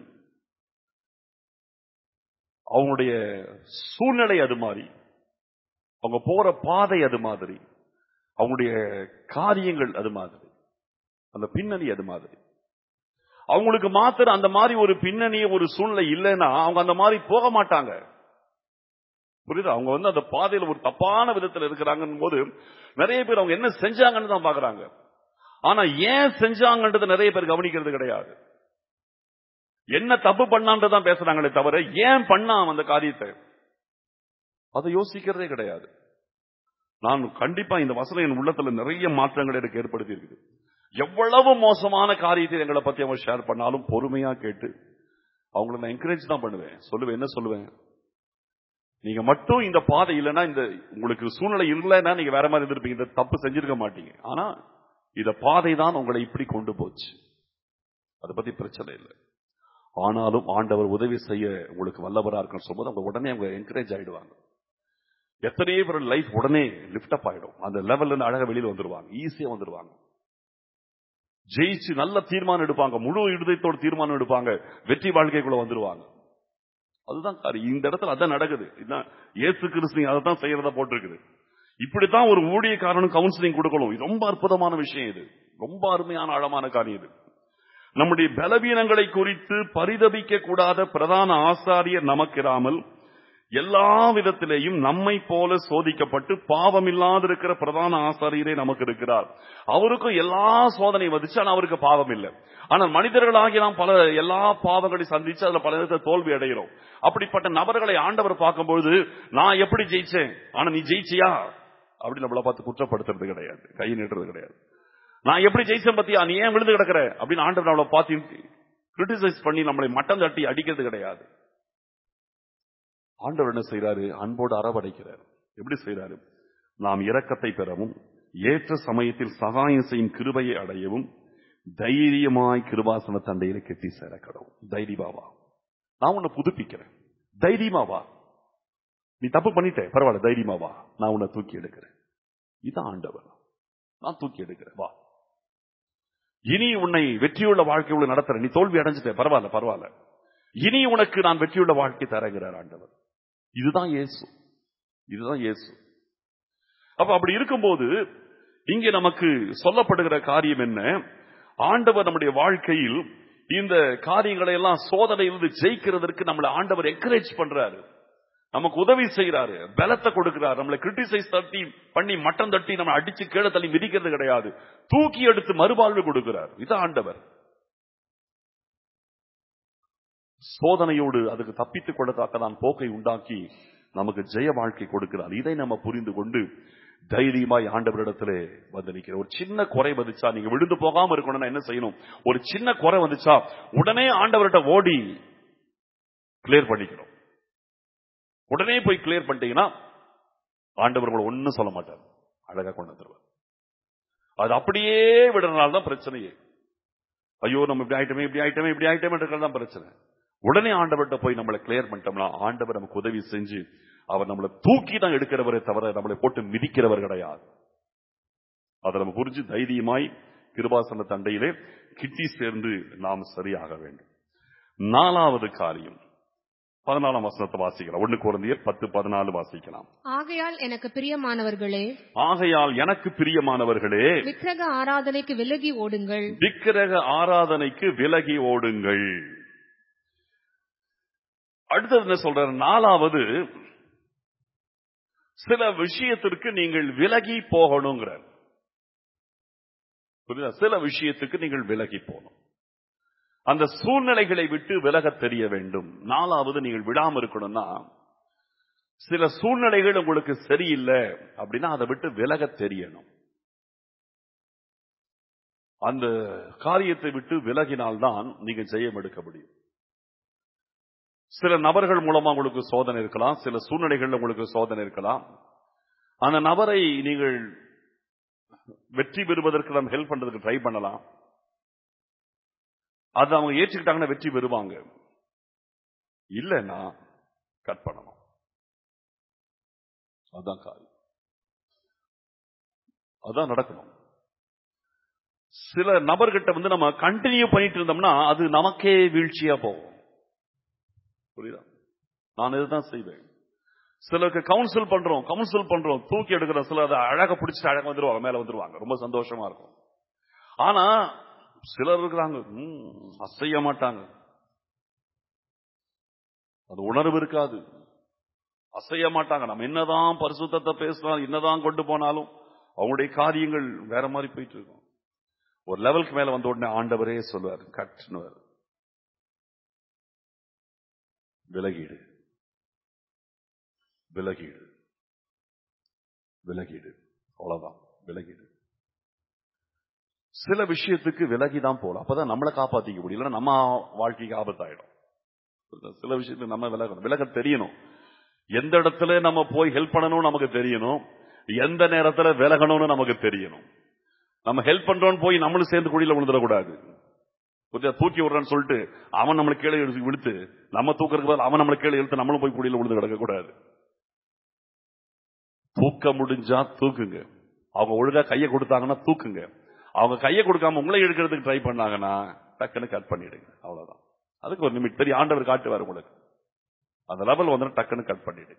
அவங்களுடைய சூழ்நிலை அது மாதிரி, அவங்க போற பாதை அது மாதிரி, அவங்களுடைய காரியங்கள் அது மாதிரி, அந்த பின்னணி அது மாதிரி. அவங்களுக்கு மாத்திரம் அந்த மாதிரி ஒரு பின்னணி ஒரு சூழ்நிலை இல்லைன்னா அவங்க அந்த மாதிரி போக மாட்டாங்க. புரியுது? அவங்க வந்து அந்த பாதையில ஒரு தப்பான விதத்தில் இருக்கிறாங்க போது நிறைய பேர் அவங்க என்ன செஞ்சாங்கன்னு தான் பாக்குறாங்க. ஆனா ஏன் செஞ்சாங்கன்றது நிறைய பேர் கவனிக்கிறது கிடையாது. என்ன தப்பு பண்ணான்றதான் பேசுறாங்களே தவிர ஏன் பண்ணா அந்த காரியத்தை அதை யோசிக்கிறதே கிடையாது. நான் கண்டிப்பா இந்த வசனம் என் உள்ளத்துல நிறைய மாற்றங்களை எனக்கு ஏற்படுத்தி இருக்குது. எவ்வளவு மோசமான காரியத்தை எங்களை பத்தி அவங்க ஷேர் பண்ணாலும் பொறுமையா கேட்டு அவங்களை நான் என்கரேஜ் தான் பண்ணுவேன். சொல்லுவேன், என்ன சொல்லுவேன், நீங்க மட்டும் இந்த பாதை இல்லைன்னா, இந்த உங்களுக்கு சூழ்நிலை இல்லைன்னா நீங்க வேற மாதிரி இருந்திருப்பீங்க, இந்த தப்பு செஞ்சிருக்க மாட்டீங்க. ஆனா இந்த பாதை தான் உங்களை இப்படி கொண்டு போச்சு, அதை பத்தி பிரச்சனை இல்லை. ஆனாலும் ஆண்டவர் உதவி செய்ய உங்களுக்கு வல்லவரா இருக்குன்னு சொல்லும்போது அவங்க உடனே அவங்க என்கரேஜ் ஆயிடுவாங்க. எத்தனையோ பேர் லைஃப் உடனே லிஃப்ட் அப் ஆயிடும். அந்த லெவல்ல இருந்து அழகா வெளியில் வந்துருவாங்க, ஈஸியா வந்துருவாங்க, ஜெயிச்சு நல்ல தீர்மானம் எடுப்பாங்க, முழு இருதயத்தோடு தீர்மானம் எடுப்பாங்க, வெற்றி வாழ்க்கைக்குள்ள வந்துருவாங்க. அதுதான் இந்த இடத்துல அதான் நடக்குது. இயேசு கிறிஸ்து அதை தான் செய்யறதா போட்டிருக்குது. இப்படித்தான் ஒரு ஊழியக்காரனும் கவுன்சிலிங் கொடுக்கணும். ரொம்ப அற்புதமான விஷயம் இது, ரொம்ப அருமையான ஆழமான காரியம் இது. நம்முடைய பலவீனங்களை குறித்து பரிதபிக்க கூடாத பிரதான ஆசாரியர் நமக்கிராமல் எல்லா விதத்திலேயும் நம்மை போல சோதிக்கப்பட்டு பாவம் இல்லாதிருக்கிற பிரதான ஆசாரியரே நமக்கு இருக்கிறார். அவருக்கும் எல்லா சோதனை வந்துச்சு, ஆனா அவருக்கு பாவம் இல்லை. ஆனால் மனிதர்களாகி நாம் பல எல்லா பாவங்களை சந்திச்சு அதுல பல விதத்தை தோல்வி அடைகிறோம். அப்படிப்பட்ட நபர்களை ஆண்டவர் பார்க்கும்போது, நான் எப்படி ஜெயிச்சேன், ஆனா நீ ஜெயிச்சியா அப்படி நம்மளை பார்த்து குற்றப்படுத்துறது கிடையாது, கை நீட்டுறது கிடையாது. நான் எப்படி ஜெயிச்சேன் பத்தியா, நீ ஏன் விழுந்து கிடக்கிற அப்படின்னு ஆண்டவர் நம்மளை பார்த்து கிரிட்டிசைஸ் பண்ணி நம்மளை மட்டம் தட்டி அடிக்கிறது கிடையாது. ஆண்டவர் என்ன செய்யறாரு, அன்போடு அரவணைக்கிறார். எப்படி செய்யறாரு, நாம் இரக்கத்தை பெறவும் ஏற்ற சமயத்தில் சகாயம் செய்யும் கிருபையை அடையவும் தைரியமாய் கிருபாசன தண்டையில கெட்டி சேரக்கடவும். தைரியமாவா, நான் உன்னை புதுப்பிக்கிறேன், தைரியமாவா, நீ தப்பு பண்ணிட்ட பரவாயில்ல, தைரியமாவா, நான் உன்னை தூக்கி எடுக்கிறேன். இதான் ஆண்டவர், நான் தூக்கி எடுக்கிறேன், வா, இனி உன்னை வெற்றியுள்ள வாழ்க்கையோடு நடத்துறேன். நீ தோல்வி அடைஞ்சிட்ட பரவாயில்ல பரவாயில்ல, இனி உனக்கு நான் வெற்றியுள்ள வாழ்க்கை தரங்கிறார் ஆண்டவர். இதுதான் இயேசு, இதுதான் இயேசு. அப்ப அப்படி இருக்கும்போது இங்கே நமக்கு சொல்லப்படுகிற காரியம் என்ன, ஆண்டவர் நம்முடைய வாழ்க்கையில் இந்த காரியங்களை எல்லாம் சோதனையிலிருந்து ஜெயிக்கிறதற்கு நம்மளை ஆண்டவர் என்கரேஜ் பண்றாரு, நமக்கு உதவி செய்யறாரு, பலத்தை கொடுக்கிறார். நம்மளை கிரிட்டிசைஸ் தட்டி பண்ணி மட்டம் தட்டி நம்ம அடிச்சு கீழே தள்ளி மிதிக்கிறது கிடையாது, தூக்கி எடுத்து மறுவாழ்வு கொடுக்கிறார். இது ஆண்டவர். சோதனையோடு அதுக்கு தப்பித்துக் கொள்ளத்தக்கதான் போக்கை உண்டாக்கி நமக்கு ஜெய வாழ்க்கை கொடுக்கிறார். இதை நம்ம புரிந்து கொண்டு தைரியமாய் ஆண்டவரிடத்திலே வந்து நிற்கிறோம். ஒரு சின்ன குறை வந்துச்சா, நீங்க விழுந்து போகாம இருக்கணும்னா என்ன செய்யணும், ஒரு சின்ன குறை வந்துச்சா உடனே ஆண்டவர்கிட்ட ஓடி கிளியர் பண்ணிக்கணும். உடனே போய் கிளியர் பண்ணிட்டீங்கன்னா ஆண்டவர் கூட ஒன்னும் சொல்ல மாட்டார், அழகா கொண்டு வந்துருவார். அது அப்படியே விடுறதுனால தான் பிரச்சனையே. ஐயோ நம்ம இப்படி ஆயிட்டமே இப்படி ஆயிட்டமே இப்படி ஆயிட்டமே தான் பிரச்சனை. உடனே ஆண்டவர்கிட்ட போய் நம்மளை கிளியர் பண்ணிட்டோம்னா ஆண்டவர் நமக்கு உதவி செஞ்சு அவர் நம்மளை தூக்கி தான் எடுக்கிறவரே தவிர நம்மளை போட்டு மிதிக்கிறவர் கிடையாது. அதை நம்ம புரிஞ்சு தைரியமாய் கிருபாசன தண்டையிலே கிட்டி சேர்ந்து நாம் சரியாக வேண்டும். நாலாவது காரியம், பதினாலாம் வசனத்தை வாசிக்கலாம். ஒன்னு கொரிந்தியர் பத்து பதினாலு வாசிக்கலாம். ஆகையால் எனக்கு பிரியமானவர்களே, ஆகையால் எனக்கு பிரியமானவர்களே, விக்கிரக ஆராதனைக்கு விலகி ஓடுங்கள், விக்கிரக ஆராதனைக்கு விலகி ஓடுங்கள். அடுத்தது என்ன சொல்ற, நாலாவது சில விஷயத்திற்கு நீங்கள் விலகி போகணுங்கிறார். புரியுதா? சில விஷயத்துக்கு நீங்கள் விலகி போகணும், அந்த சூழ்நிலைகளை விட்டு விலக தெரிய வேண்டும். நாலாவது நீங்கள் விடாம இருக்கணும்னா, சில சூழ்நிலைகள் உங்களுக்கு சரியில்லை அப்படின்னா அதை விட்டு விலக தெரியணும். அந்த காரியத்தை விட்டு விலகினால்தான் நீங்க ஜெயம் எடுக்க முடியும். சில நபர்கள் மூலமா உங்களுக்கு சோதனை இருக்கலாம், சில சூழ்நிலைகள் உங்களுக்கு சோதனை இருக்கலாம். அந்த நபரை நீங்கள் வெற்றி பெறுவதற்கு நம்ம ஹெல்ப் பண்றதுக்கு ட்ரை பண்ணலாம். அது அவங்க ஏற்றுக்கிட்டாங்கன்னா வெற்றி பெறுவாங்க, இல்லைன்னா கட் பண்ணணும். அதான் காரியம், அதான் நடக்கணும். சில நபர்கிட்ட வந்து நம்ம கண்டினியூ பண்ணிட்டு இருந்தோம்னா அது நமக்கே வீழ்ச்சியா போகும். புரியுதா? நான் இதுதான் செய்வேன். சிலருக்கு கவுன்சில் பண்றோம் கவுன்சில் பண்றோம் தூக்கி எடுக்கிறோம், சில அதை அழகா பிடிச்சிட்டு அழகா வந்துருவாங்க, மேல வந்துருவாங்க, ரொம்ப சந்தோஷமா இருக்கும். ஆனா சிலர் இருக்கிறாங்க அசைய மாட்டாங்க, அது உணர்வு இருக்காது, அசைய மாட்டாங்க. நம்ம என்னதான் பரிசுத்தத்தை பேசலாம், என்னதான் கொண்டு போனாலும் அவங்களுடைய காரியங்கள் வேற மாதிரி போயிட்டு இருக்கும். ஒரு லெவலுக்கு மேல வந்த உடனே ஆண்டவரே சொல்வார், கட்டுனுவார், விலகீடு விலகீடு விலகீடு அவ்வளவுதான், விலகீடு. சில விஷயத்துக்கு விலகிதான் போலாம், அப்பதான் நம்மளை காப்பாத்திக்க முடியல, நம்ம வாழ்க்கைக்கு ஆபத்தாயிடும். சில விஷயத்துக்கு நம்ம விலகணும், விலக தெரியணும். எந்த இடத்துல நம்ம போய் ஹெல்ப் பண்ணணும் நமக்கு தெரியணும், எந்த நேரத்துல விலகணும்னு நமக்கு தெரியணும். நம்ம ஹெல்ப் பண்றோம்னு போய் நம்மளும் சேர்ந்து குழியில விழுந்துடக்கூடாது. தூக்கி விடுறான்னு சொல்லிட்டு அவன் நம்மளை கீழே விழுத்து நம்ம தூக்கிறதுக்கு பதில் அவன் நம்மளை கீழே இழுத்து நம்மளும் போய் குழியில விழுந்து கிடக்க கூடாது. தூக்க முடிஞ்சா தூக்குங்க, அவங்க ஒழுங்கா கையை கொடுத்தாங்கன்னா தூக்குங்க, அவங்க கையை கொடுக்காம உங்களை எடுக்கிறதுக்கு ட்ரை பண்ணாங்கன்னா டக்குன்னு கட் பண்ணிடுங்க, அவ்வளவுதான். அதுக்கு ஒரு நிமிட் பெரிய ஆண்டவர் காட்டுவார் உங்களுக்கு, அந்த லெவல் வந்து டக்குன்னு கட் பண்ணிடுங்க.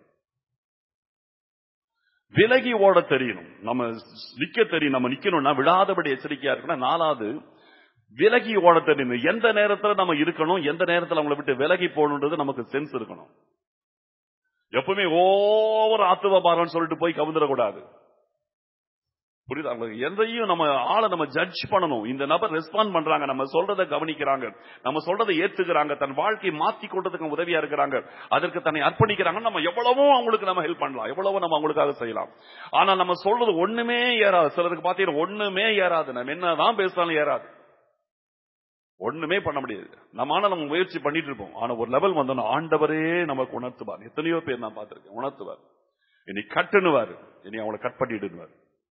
விலகி ஓட தெரியணும், நம்ம நிக்க தெரியும். நம்ம நிக்கணும்னா விடாதபடி எச்சரிக்கையா இருக்கணும். நாலாவது, விலகி ஓட தெரியும். எந்த நேரத்துல நம்ம இருக்கணும், எந்த நேரத்துல அவங்களை விட்டு விலகி போகணுன்றது நமக்கு சென்ஸ் இருக்கணும். எப்பவுமே ஓவர் ஆத்துவபாரம்னு சொல்லிட்டு போய் கவுந்துடக்கூடாது. புரியுதா? எதையும் நம்ம ஆளை நம்ம ஜட்ஜ் பண்ணணும். இந்த நபர் ரெஸ்பாண்ட் பண்றாங்க, நம்ம சொல்றதை கவனிக்கிறாங்க, நம்ம சொல்றதை ஏத்துக்கிறாங்க, தன் வாழ்க்கையை மாத்தி கொண்டதுக்கு உதவியா இருக்கிறாங்க, அதற்கு தன்னை அர்ப்பணிக்கிறாங்க. நம்ம எவ்வளவோ அவங்களுக்கு நம்ம ஹெல்ப் பண்ணலாம், எவ்வளவோ நம்ம அவங்களுக்காக செய்யலாம். ஆனா நம்ம சொல்றது ஒண்ணுமே ஏறாது. சிலருக்கு பாத்தீங்கன்னா ஒண்ணுமே ஏறாது. நம்ம என்னதான் பேசினாலும் ஏறாது, ஒண்ணுமே பண்ண முடியாது. நம்ம ஆனா நம்ம முயற்சி பண்ணிட்டு இருப்போம். ஆனா ஒரு லெவல் வந்தோம்னா ஆண்டவரே நமக்கு உணர்த்துவார். எத்தனையோ பேர் நான் பார்த்திருக்கேன், உணர்த்துவார். இனி கட்டுனுவார், இனி அவங்களை கட் பண்ணிடுவார்.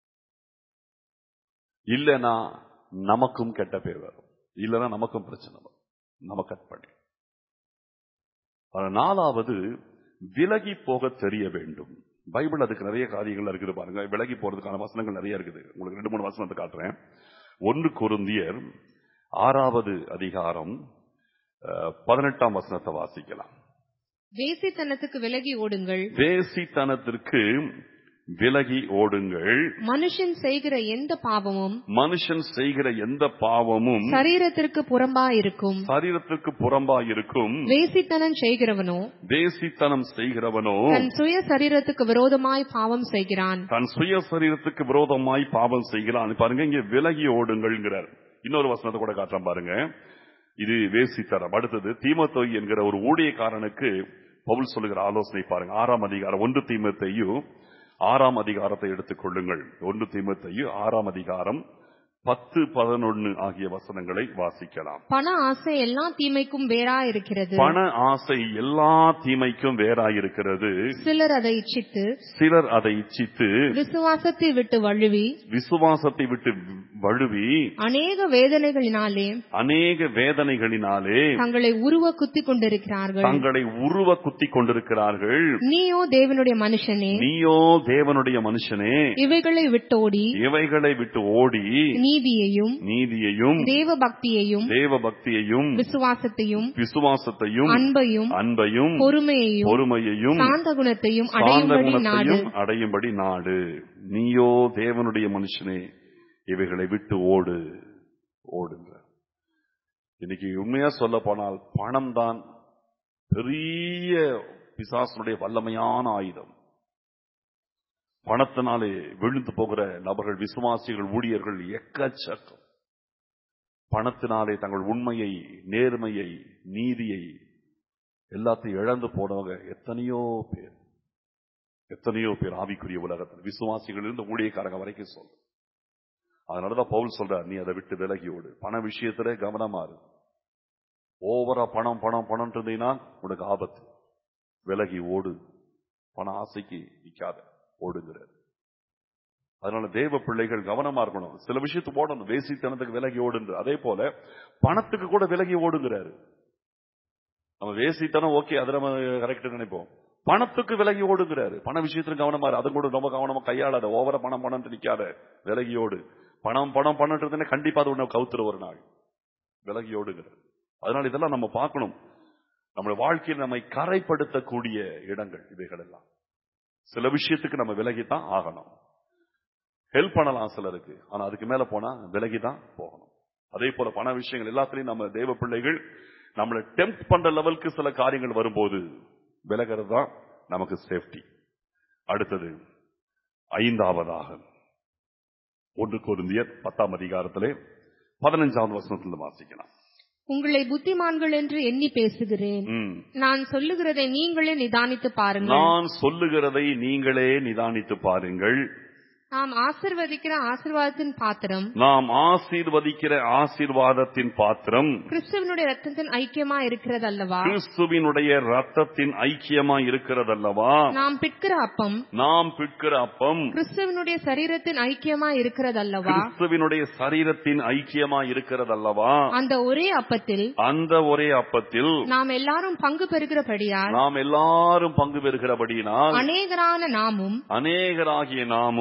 இல்லனா நமக்கும் கெட்ட பேர் வரும், இல்லனா நமக்கும் பிரச்சனை வரும். நம்ம கட் பண்ணி. நாலாவது, விலகி போக தெரிய வேண்டும். பைபிள் அதுக்கு நிறைய காரியங்கள் இருக்குது பாருங்க. விலகி போறதுக்கான வசனங்கள் நிறைய இருக்குது. உங்களுக்கு ரெண்டு மூணு வசனத்தை காட்டுறேன். ஒன்று கொரிந்தியர் ஆறாவது அதிகாரம் பதினெட்டாம் வசனத்தை வாசிக்கலாம். வேசித்தனத்துக்கு விலகி ஓடுங்கள். வேசித்தனத்திற்கு விலகி ஓடுங்கள். மனுஷன் செய்கிற எந்த பாவமும் மனுஷன் செய்கிற எந்த பாவமும் சரீரத்திற்கு புறம்பாயிருக்கும். சரீரத்திற்கு புறம்பாயிருக்கும். வேசித்தனம் செய்கிறவனோ வேசித்தனம் செய்கிறவனோ தன் சுய சரீரத்துக்கு விரோதமாய் பாவம் செய்கிறான். தன் சுய சரீரத்துக்கு விரோதமாய் பாவம் செய்கிறான். பாருங்க, இங்க விலகி ஓடுங்கள்ங்கிறார். இன்னொரு வசனத்தை கூட காட்டுறேன் பாருங்க. இது வேசித்தனம். அடுத்தது தீமோத்தேயு என்கிற ஒரு ஊழியக்காரனுக்கு பவுல் சொல்லுகிற ஆலோசனை பாருங்க. ஆறாம் அதிகாரம், ஒன்று தீமோத்தேயு ஆறாம் அதிகாரத்தை எடுத்துக் கொள்ளுங்கள். ஒன்று தீமோத்தேயு ஆறாம் அதிகாரம் பத்து பதினொன்னு ஆகிய வசனங்களை வாசிக்கலாம். பண ஆசை எல்லா தீமைக்கும் வேறாயிருக்கிறது. பண ஆசை எல்லா தீமைக்கும் வேறாயிருக்கிறது. சிலர் அதை இச்சித்து சிலர் அதை இச்சித்து விசுவாசத்தை விட்டு வழுவி விசுவாசத்தை விட்டு வழுவி அநேக வேதனைகளினாலே அநேக வேதனைகளினாலே தங்களை உருவ குத்தி கொண்டிருக்கிறார்கள். தங்களை உருவ குத்தி கொண்டிருக்கிறார்கள். நீயோ தேவனுடைய மனுஷனே நீயோ தேவனுடைய மனுஷனே இவைகளை விட்டோடி இவைகளை விட்டு ஓடி நீதியையும் நீதியையும் தேவ பக்தியையும் தேவ பக்தியையும் விசுவாசத்தையும் விசுவாசத்தையும் அன்பையும் அன்பையும் பொறுமையையும் பொறுமையையும் சாந்த குணத்தையும் சாந்த அடையும்படி நாடு. குணத்தையும் அடையும்படி நாடு. நீயோ தேவனுடைய மனுஷனே இவைகளை விட்டு ஓடு ஓடுங்க. இன்னைக்கு உண்மையா சொல்ல போனால் பணம் தான் பெரிய பிசாசனுடைய வல்லமையான ஆயுதம். பணத்தினாலே விழுந்து போகிற நபர்கள், விசுவாசிகள், ஊழியர்கள் எக்கச்சக்கம். பணத்தினாலே தங்கள் உண்மையை, நேர்மையை, நீதியை எல்லாத்தையும் இழந்து போனவங்க எத்தனையோ பேர், எத்தனையோ பேர் ஆவிக்குரிய உலகத்தில், விசுவாசிகள் இருந்து ஊழியக்காரங்க வரைக்கும் சொல்ற. அதனாலதான் பவுல் சொல்றார், நீ அதை விட்டு விலகி ஓடு. பண விஷயத்துல கவனமா இரு. ஓவரா பணம் பணம் பணம் இருந்தீங்கன்னா உனக்கு ஆபத்து. விலகி ஓடு. பண ஆசைக்கு நிக்காத, ஓடுங்கிறார். அதனால தேவ பிள்ளைகள் கவனமா இருக்கணும். சில விஷயத்துக்கு ஓடணும். வேசித்தனத்துக்கு விலகி ஓடுங்க. அதே போல பணத்துக்கு கூட விலகி ஓடுங்கிறாரு. நம்ம வேசித்தனம் ஓகே, அதை நம்ம கரெக்ட் நினைப்போம். பணத்துக்கு விலகி ஓடுங்கிறாரு. பண விஷயத்துல கவனமா இரு. அது கூட ரொம்ப கவனமா கையாளாத. ஓவர பணம் பணம் நிக்காத, விலகி ஓடு. பணம் பணம் பணம் கண்டிப்பா அது உன்னை கவுத்துற ஒரு நாள். விலகி ஓடுங்கிறார். அதனால இதெல்லாம் நம்ம பார்க்கணும். நம்முடைய வாழ்க்கையில் நம்மை கரைப்படுத்தக்கூடிய இடங்கள் இவைகள் எல்லாம். சில விஷயத்துக்கு நம்ம விலகித்தான் ஆகணும். ஹெல்ப் பண்ணலாம் சிலருக்கு, ஆனா அதுக்கு மேல போனா விலகிதான் போகணும். அதே போல பண விஷயங்கள் எல்லாத்திலையும் நம்ம தேவ பிள்ளைகள் நம்மளை டெம்ப்ட் பண்ற லெவலுக்கு சில காரியங்கள் வரும்போது விலகிறது தான் நமக்கு சேஃப்டி. அடுத்தது ஐந்தாவதாக ஒன்று கொரிந்தியர் பத்தாம் அதிகாரத்திலே பதினஞ்சாவது வசனத்தில் வாசிக்கலாம். உங்களை புத்திமான்கள் என்று எண்ணி பேசுகிறேன். நான் சொல்லுகிறதை நீங்களே நிதானித்து பாருங்கள். நான் சொல்லுகிறதை நீங்களே நிதானித்து பாருங்கள். நாம் ஆசீர்வதிக்கிற ஆசீர்வாதத்தின் பாத்திரம் நாம் ஆசீர்வதிக்கிற ஆசீர்வாதத்தின் பாத்திரம் கிறிஸ்துவினுடைய ரத்தத்தின் ஐக்கியமா இருக்கிறது அல்லவா? கிறிஸ்துவினுடைய ரத்தத்தின் ஐக்கியமா இருக்கிறது அல்லவா? நாம் பிட்கிற அப்பம் நாம் பிட்கிற அப்பம் கிறிஸ்துவினுடைய சரீரத்தின் ஐக்கியமா இருக்கிறது அல்லவா? கிறிஸ்துவினுடைய சரீரத்தின் ஐக்கியமா இருக்கிறது அல்லவா? அந்த ஒரே அப்பத்தில் அந்த ஒரே அப்பத்தில் நாம் எல்லாரும் பங்கு பெறுகிறபடியால் நாம் எல்லாரும் பங்கு பெறுகிறபடியினால் அநேகரான நாமும் அநேகராகிய நாமும்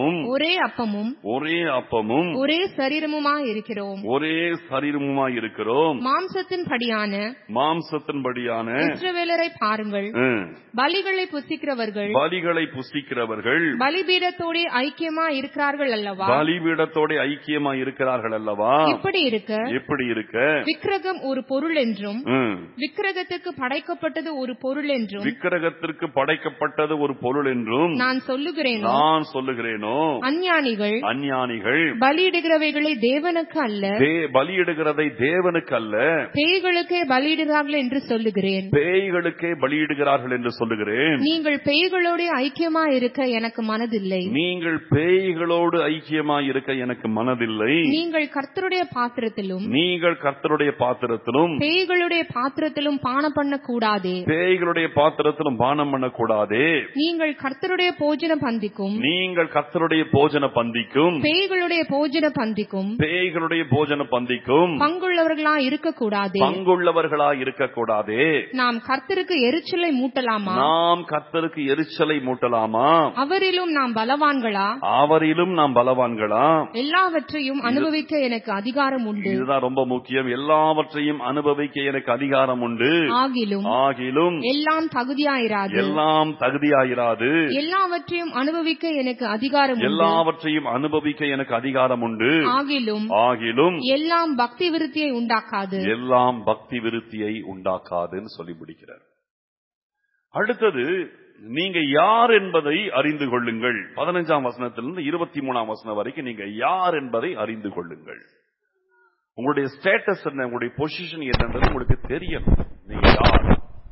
ஒரே அப்பமும் ஒரே அப்பமும் ஒரே சரீரமுமாய் இருக்கிறோம். ஒரே சரீரமுமாய் இருக்கிறோம். மாம்சத்தின் படியான மாம்சத்தின்படியான இஸ்ரவேலரை பாருங்கள். ம், பலிகளை புசிக்கிறவர்கள் பலிகளை புசிக்கிறவர்கள் பலிபீடத்தோட ஐக்கியமா இருக்கிறார்கள் அல்லவா? பலிபீடத்தோட ஐக்கியமா இருக்கிறார்கள் அல்லவா? இப்படி இருக்க எப்படி இருக்க விக்கிரகம் ஒரு பொருள் என்றும் ம், விக்கிரகத்துக்கு படைக்கப்பட்டது ஒரு பொருள் என்றும் விக்கிரகத்திற்கு படைக்கப்பட்டது ஒரு பொருள் என்றும் நான் சொல்லுகிறேனோ நான் சொல்லுகிறேனோ அஞ்ஞானிகள் அஞ்ஞானிகள் பலியிடுகிறவைகளை தேவனுக்கு அல்ல தே- பலியிடுகிறதை தேவனுக்கு அல்ல பேய்களுக்கே பலியிடுகிறார்கள் என்று சொல்லுகிறேன். பேய்களுக்கே பலியிடுகிறார்கள் என்று சொல்லுகிறேன். நீங்கள் பேய்களோட ஐக்கியமா இருக்க எனக்கு மனதில்லை. நீங்கள் பேய்களோடு ஐக்கியமாய் இருக்க எனக்கு மனதில்லை. நீங்கள் கர்த்தருடைய பாத்திரத்திலும் நீங்கள் கர்த்தருடைய பாத்திரத்திலும் பேய்களுடைய பாத்திரத்திலும் பானம் பண்ண கூடாதே. பேய்களுடைய பாத்திரத்திலும் பானம் பண்ணக்கூடாதே. நீங்கள் கர்த்தருடைய போஜன பந்திக்கும் நீங்கள் கர்த்தருடைய போஜன பந்திக்கும் பேய்களுடைய போஜன பந்திக்கும் பேய்களுடைய போஜன பந்திக்கும் பங்குள்ளவர்களா இருக்கக்கூடாதே. பங்குள்ளவர்களா இருக்கக்கூடாதே. நாம் கர்த்தருக்கு எரிச்சலை மூட்டலாமா? நாம் கர்த்தருக்கு எரிச்சலை மூட்டலாமா? அவரிலும் நாம் பலவான்களா? அவரிலும் நாம் பலவான்களா? எல்லாவற்றையும் அனுபவிக்க எனக்கு அதிகாரம் உண்டு. இதுதான் ரொம்ப முக்கியம். எல்லாவற்றையும் அனுபவிக்க எனக்கு அதிகாரம் உண்டு. ஆகிலும் ஆகிலும் எல்லாம் தகுதியாயிராது. எல்லாம் தகுதியாயிராது. எல்லாவற்றையும் அனுபவிக்க எனக்கு அதிகாரம் உண்டு. எல்லாவற்றையும் அனுபவிக்க எனக்கு அதிகாரம் உண்டு. ஆகிலும் ஆகிலும் எல்லாம் பக்தி விருத்தியை உண்டாக்காது. எல்லாம் பக்தி விருத்தியை உண்டாக்காதுன்னு சொல்லி முடிக்கிறார். அடுத்தது, நீங்க யார் என்பதை அறிந்து கொள்ளுங்கள். பதினஞ்சாம் வசனத்திலிருந்து இருபத்தி மூணாம் வசனம் வரைக்கும் நீங்க யார் என்பதை அறிந்து கொள்ளுங்கள். உங்களுடைய ஸ்டேட்டஸ் என்ன, உங்களுடைய பொசிஷன் என்னன்றது உங்களுக்கு தெரியும். நீங்க யார்?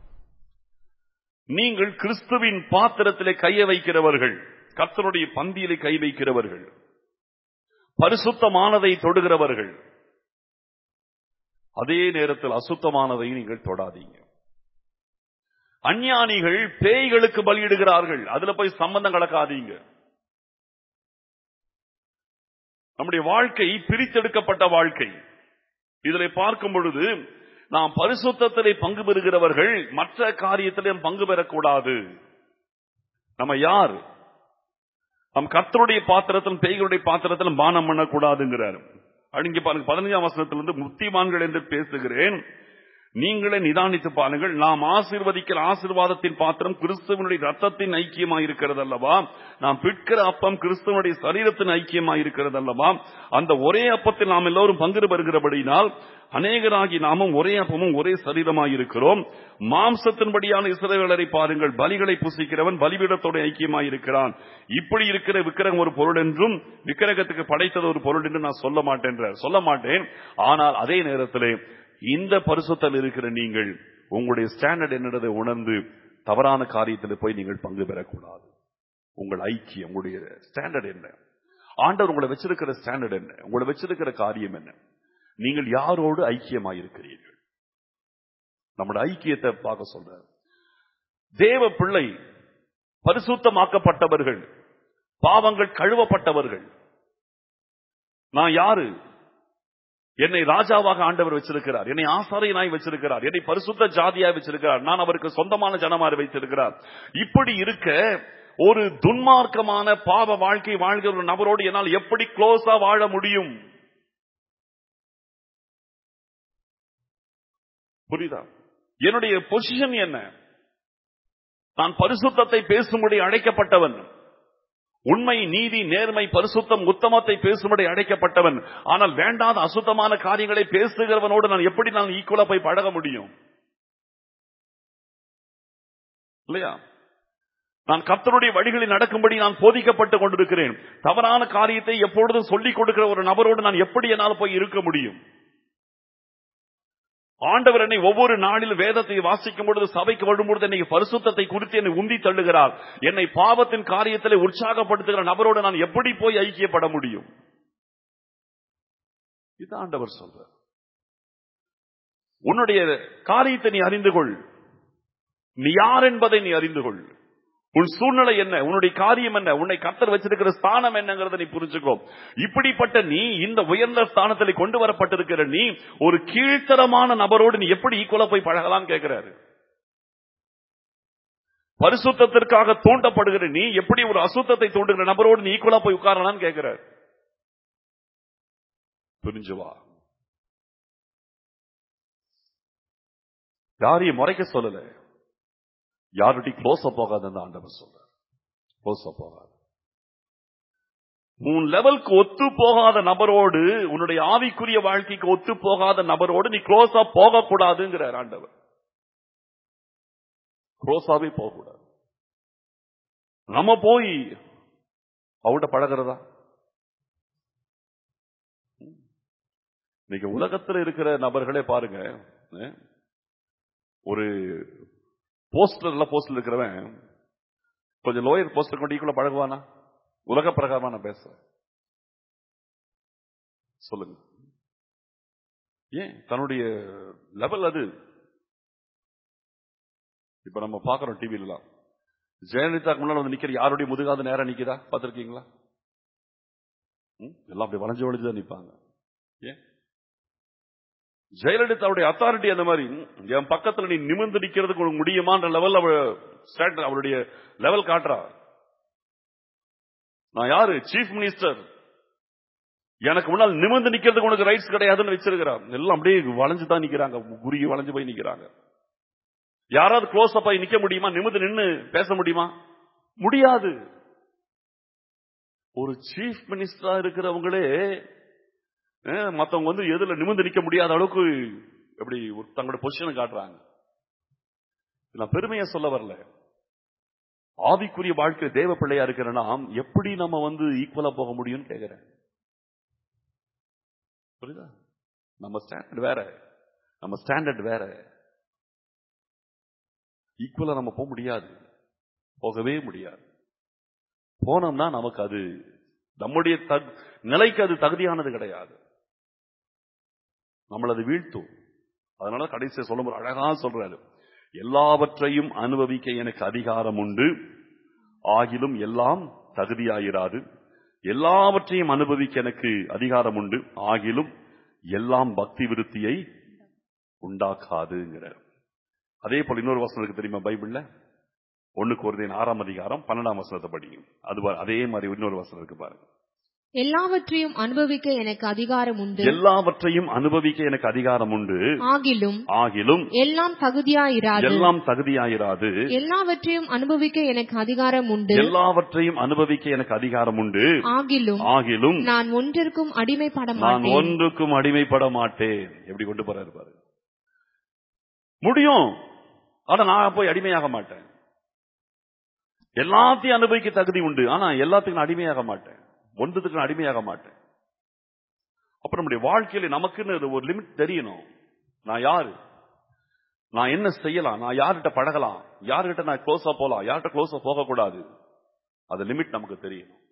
நீங்கள் கிறிஸ்துவின் பாத்திரத்திலே கையை வைக்கிறவர்கள், கர்த்தருடைய பந்தியிலே கை வைக்கிறவர்கள், பரிசுத்தமானதை தொடுகிறவர்கள். அதே நேரத்தில் அசுத்தமானதை நீங்கள் தொடாதீங்க. அஞ்ஞானிகள் பேய்களுக்கு பலியிடுகிறார்கள், அதுல போய் சம்பந்தம் கலக்காதீங்க. நம்முடைய வாழ்க்கை பிரித்தெடுக்கப்பட்ட வாழ்க்கை. இதிலே பார்க்கும் பொழுது நாம் பரிசுத்தத்திலே பங்கு பெறுகிறவர்கள், மற்ற காரியத்திலே பங்கு பெறக்கூடாது. நம்ம யார்? நம் கர்த்தருடைய பாத்திரத்திலும் பேய்களுடைய பாத்திரத்திலும் பானம் பண்ணக்கூடாதுங்கிறார். அடிங்க பாருங்க, பதினஞ்சாம் வசனத்திலிருந்து முத்திமான்கள் என்று பேசுகிறேன், நீங்களே நிதானித்து பாருங்கள். நாம் ஆசீர்வதிக்கிற ஆசீர்வாதத்தின் பாத்திரம் கிறிஸ்துவனுடைய ரத்தத்தின் ஐக்கியமாக இருக்கிறது அல்லவா? நாம் பிற்கிற அப்பம் கிறிஸ்துவனுடைய சரீரத்தின் ஐக்கியமாக இருக்கிறது அல்லவா? அந்த ஒரே அப்பத்தில் நாம் எல்லோரும் பங்கு பெறுகிறபடினால் அநேகராகி நாமும் ஒரே அப்பமும் ஒரே சரீரமாக இருக்கிறோம். மாம்சத்தின்படியான இஸ்ரவேலரை பாருங்கள், பலிகளை புசிக்கிறவன் பலிபீடத்தோடு ஐக்கியமாக இருக்கிறான். இப்படி இருக்கிற விக்கிரகம் ஒரு பொருள் என்றும் விக்கிரகத்துக்கு படைத்தது ஒரு பொருள் என்று நான் சொல்ல மாட்டேன் சொல்ல மாட்டேன் ஆனால் அதே நேரத்திலே இந்த பரிசுத்தம் இருக்கிற நீங்கள் உங்களுடைய ஸ்டாண்டர்ட் என்னதை உணர்ந்து தவறான காரியத்தில் போய் நீங்கள் பங்கு பெறக்கூடாது. உங்கள் ஐக்கியம், உங்களுடைய ஸ்டாண்டர்ட் என்ன? ஆண்டவர் உங்களை வச்சிருக்கிற ஸ்டாண்டர்ட் என்ன? உங்களை வச்சிருக்கிற காரியம் என்ன? நீங்கள் யாரோடு ஐக்கியமாயிருக்கிறீர்கள்? நம்முடைய ஐக்கியத்தை பார்க்க சொல்றார். தேவ பிள்ளை, பரிசுத்தமாக்கப்பட்டவர்கள், பாவங்கள் கழுவப்பட்டவர்கள். நான் யாரு? என்னை ராஜாவாக ஆண்டவர் வச்சிருக்கிறார், என்னை ஆசாரியனாய் வச்சிருக்கிறார், என்னை பரிசுத்த ஜாதியாய் வச்சிருக்கிறார், நான் அவருக்கு சொந்தமான ஜனமாக வைத்திருக்கிறார். இப்படி இருக்க ஒரு துன்மார்க்கமான பாவ வாழ்க்கை வாழ்கிற ஒரு நபரோடு என்னால் எப்படி க்ளோஸா வாழ முடியும்? புரியுதா? என்னுடைய பொசிஷன் என்ன? நான் பரிசுத்தத்தை பேசும்படி அழைக்கப்பட்டவன், உண்மை, நீதி, நேர்மை, பரிசுத்தம், உத்தமத்தை பேசும்படி அழைக்கப்பட்டவன். ஆனால் வேண்டாத அசுத்தமான காரியங்களை பேசுகிறவனோடு நான் எப்படி நான் ஈக்குவலா போய் பழக முடியும்? இல்லையா? நான் கர்த்தருடைய வழிகளில் நடக்கும்படி நான் போதிக்கப்பட்டுக் கொண்டிருக்கிறேன். தவறான காரியத்தை எப்பொழுதும் சொல்லிக் கொடுக்கிற ஒரு நபரோடு நான் எப்படி என்னால் போய் இருக்க முடியும்? ஆண்டவர் என்னை ஒவ்வொரு நாளிலும் வேதத்தை வாசிக்கும் பொழுது, சபைக்கு வரும்பொழுது என்னை பரிசுத்தத்தை குறித்து என்னை உந்தி தள்ளுகிறார். என்னை பாவத்தின் காரியத்திலே உற்சாகப்படுத்துகிற நபரோடு நான் எப்படி போய் ஐக்கியப்பட முடியும்? இது ஆண்டவர் சொல்றார். உன்னுடைய காரியத்தை நீ அறிந்து கொள். நீ யார் என்பதை நீ அறிந்து கொள். உன் சூழ்நிலை என்ன, உன்னுடைய காரியம் என்ன, உன்னை கர்த்தர் வச்சிருக்கிற ஸ்தானம் என்னங்கிறத நீ புரிஞ்சுக்கோ. இப்படிப்பட்ட நீ இந்த உயர்ந்த ஸ்தானத்தில் கொண்டு வரப்பட்டிருக்கிற நீ ஒரு கீழ்த்தரமான நபரோடு நீ எப்படி ஈக்குவலா போய் பழகலாம் கேட்கிறாரு. பரிசுத்தத்திற்காக தூண்டப்படுகிற நீ எப்படி ஒரு அசுத்தத்தை தூண்டுகிற நபரோடு நீ ஈக்குவலா போய் உட்காரலான்னு கேட்கிறார். புரிஞ்சு வா. யாரையும் முறைக்க சொல்லல, யாருடைய க்ளோஸ் போகாதுன்னு ஆண்டவர் சொல்றார். க்ளோஸ் போகாது. உன் லெவலுக்கு ஒத்து போகாத நபரோடு, உன்னுடைய ஆவிக்குரிய வாழ்க்கைக்கு ஒத்து போகாத நபரோடு நீ க்ளோஸா போக கூடாதுங்கிறார் ஆண்டவர். க்ளோஸாவே போக கூடாது. நம்ம போய் அவட்ட பழகிறதா? இன்னைக்கு உலகத்தில் இருக்கிற நபர்களே பாருங்க, ஒரு போஸ்டர்ல போஸ்டர் இருக்கிறவன் கொஞ்சம் லோயர் போஸ்டர் கொண்டு ஈக்குவலா பழகுவானா? உலக பிரகாரமா நான் பேசுறேன், சொல்லுங்க. ஏன்? தன்னுடைய லெவல் அது. இப்ப நம்ம பாக்குறோம் டிவில, ஜெயலலிதாக்கு முன்னாடி வந்து நிக்கிற யாருடைய முதுகாது நேரம் நிக்குதா பாத்திருக்கீங்களா? எல்லாம் அப்படி வளைஞ்சு வளைஞ்சுதான் நிப்பாங்க. ஏன்? ஜெயலலிதாவுடைய அத்தாரிட்டி அந்த மாதிரி. என் பக்கத்துல நீ நிமிர்ந்து நிக்கிறதுக்கு முடியுமான்ற லெவல் அவருடைய லெவல் காட்டுறா. நான் யாரு? Chief minister. எனக்கு முன்னால் நிமிர்ந்து நிக்கிறதுக்கு உனக்கு ரைட்ஸ் கிடையாதுன்னு வச்சிருக்கிறான். எல்லாம் அப்படியே வளைஞ்சுதான் நிக்கிறாங்க, குறுகி வளைஞ்சு போய் நிக்கிறாங்க. யாராவது க்ளோஸ் அப் ஆகி நிக்க முடியுமா? நிமிர்ந்து நின்று பேச முடியுமா? முடியாது. ஒரு சீஃப் மினிஸ்டரா இருக்கிறவங்களே மத்தவங்க வந்து எதுல நிமிர்ந்து நிக்க முடியாத அளவுக்கு எப்படி தங்களோட பொசிஷனை காட்டுறாங்க. நான் பெருமையா சொல்ல வரல. ஆவிக்குரிய வாழ்க்கை தேவ பிள்ளையா இருக்கிற நாம் எப்படி நம்ம வந்து ஈக்குவலா போக முடியும் கேக்குறேன். புரியுதா? நம்ம ஸ்டாண்டர்ட் வேற, நம்ம ஸ்டாண்டர்ட் வேற. ஈக்குவலா நம்ம போக முடியாது, போகவே முடியாது. போனோம்னா நமக்கு அது நம்முடைய நிலைக்கு அது தகுதியானது கிடையாது. நம்மள அது வீழ்த்தும். அதனால கடைசியா சொல்லும் அழகா சொல்றாரு, எல்லாவற்றையும் அனுபவிக்க எனக்கு அதிகாரம் உண்டு, ஆகிலும் எல்லாம் தகுதியாயிராது. எல்லாவற்றையும் அனுபவிக்க எனக்கு அதிகாரம் உண்டு, ஆகிலும் எல்லாம் பக்தி விருத்தியை உண்டாக்காதுங்கிறார். அதே போல இன்னொரு வசனம் இருக்கு தெரியுமா பைபிள்ல? ஒன்னு கொரிந்தியர் ஆறாம் அதிகாரம் பன்னெண்டாம் வசனத்தை படிங்க. அது அதே மாதிரி இன்னொரு வசனம் இருக்கு பாருங்க. எல்லாவற்றையும் அனுபவிக்க எனக்கு அதிகாரம் உண்டு, எல்லாவற்றையும் அனுபவிக்க எனக்கு அதிகாரம் உண்டு, ஆகிலும் ஆகிலும் எல்லாம் தகுதியாயிராது. எல்லாம் தகுதியாயிராது. எல்லாவற்றையும் அனுபவிக்க எனக்கு அதிகாரம் உண்டு, எல்லாவற்றையும் அனுபவிக்க எனக்கு அதிகாரம் உண்டு, ஆகிலும் ஆகிலும் நான் ஒன்றிற்கும் அடிமைப்பட நான் மாட்டேன். ஒன்றுக்கும் அடிமைப்பட மாட்டேன். எப்படி கொண்டு போறாரு பாரு. முடியும், ஆனா நான் போய் அடிமையாக மாட்டேன். எல்லாத்தையும் அனுபவிக்க தகுதி உண்டு, ஆனா எல்லாத்துக்கும் அடிமையாக மாட்டேன், ஒன்றுத்துக்கு அடிமையாக மாட்டேன். அப்ப நம்முடைய வாழ்க்கையில நமக்குன்னு ஒரு லிமிட் தெரியணும். நான் யாரு, நான் என்ன செய்யலாம், நான் யார்கிட்ட பழகலாம், யார்கிட்ட நான் க்ளோஸா போலாம், யார்கிட்ட க்ளோஸா போக கூடாது, அது லிமிட் நமக்கு தெரியணும்.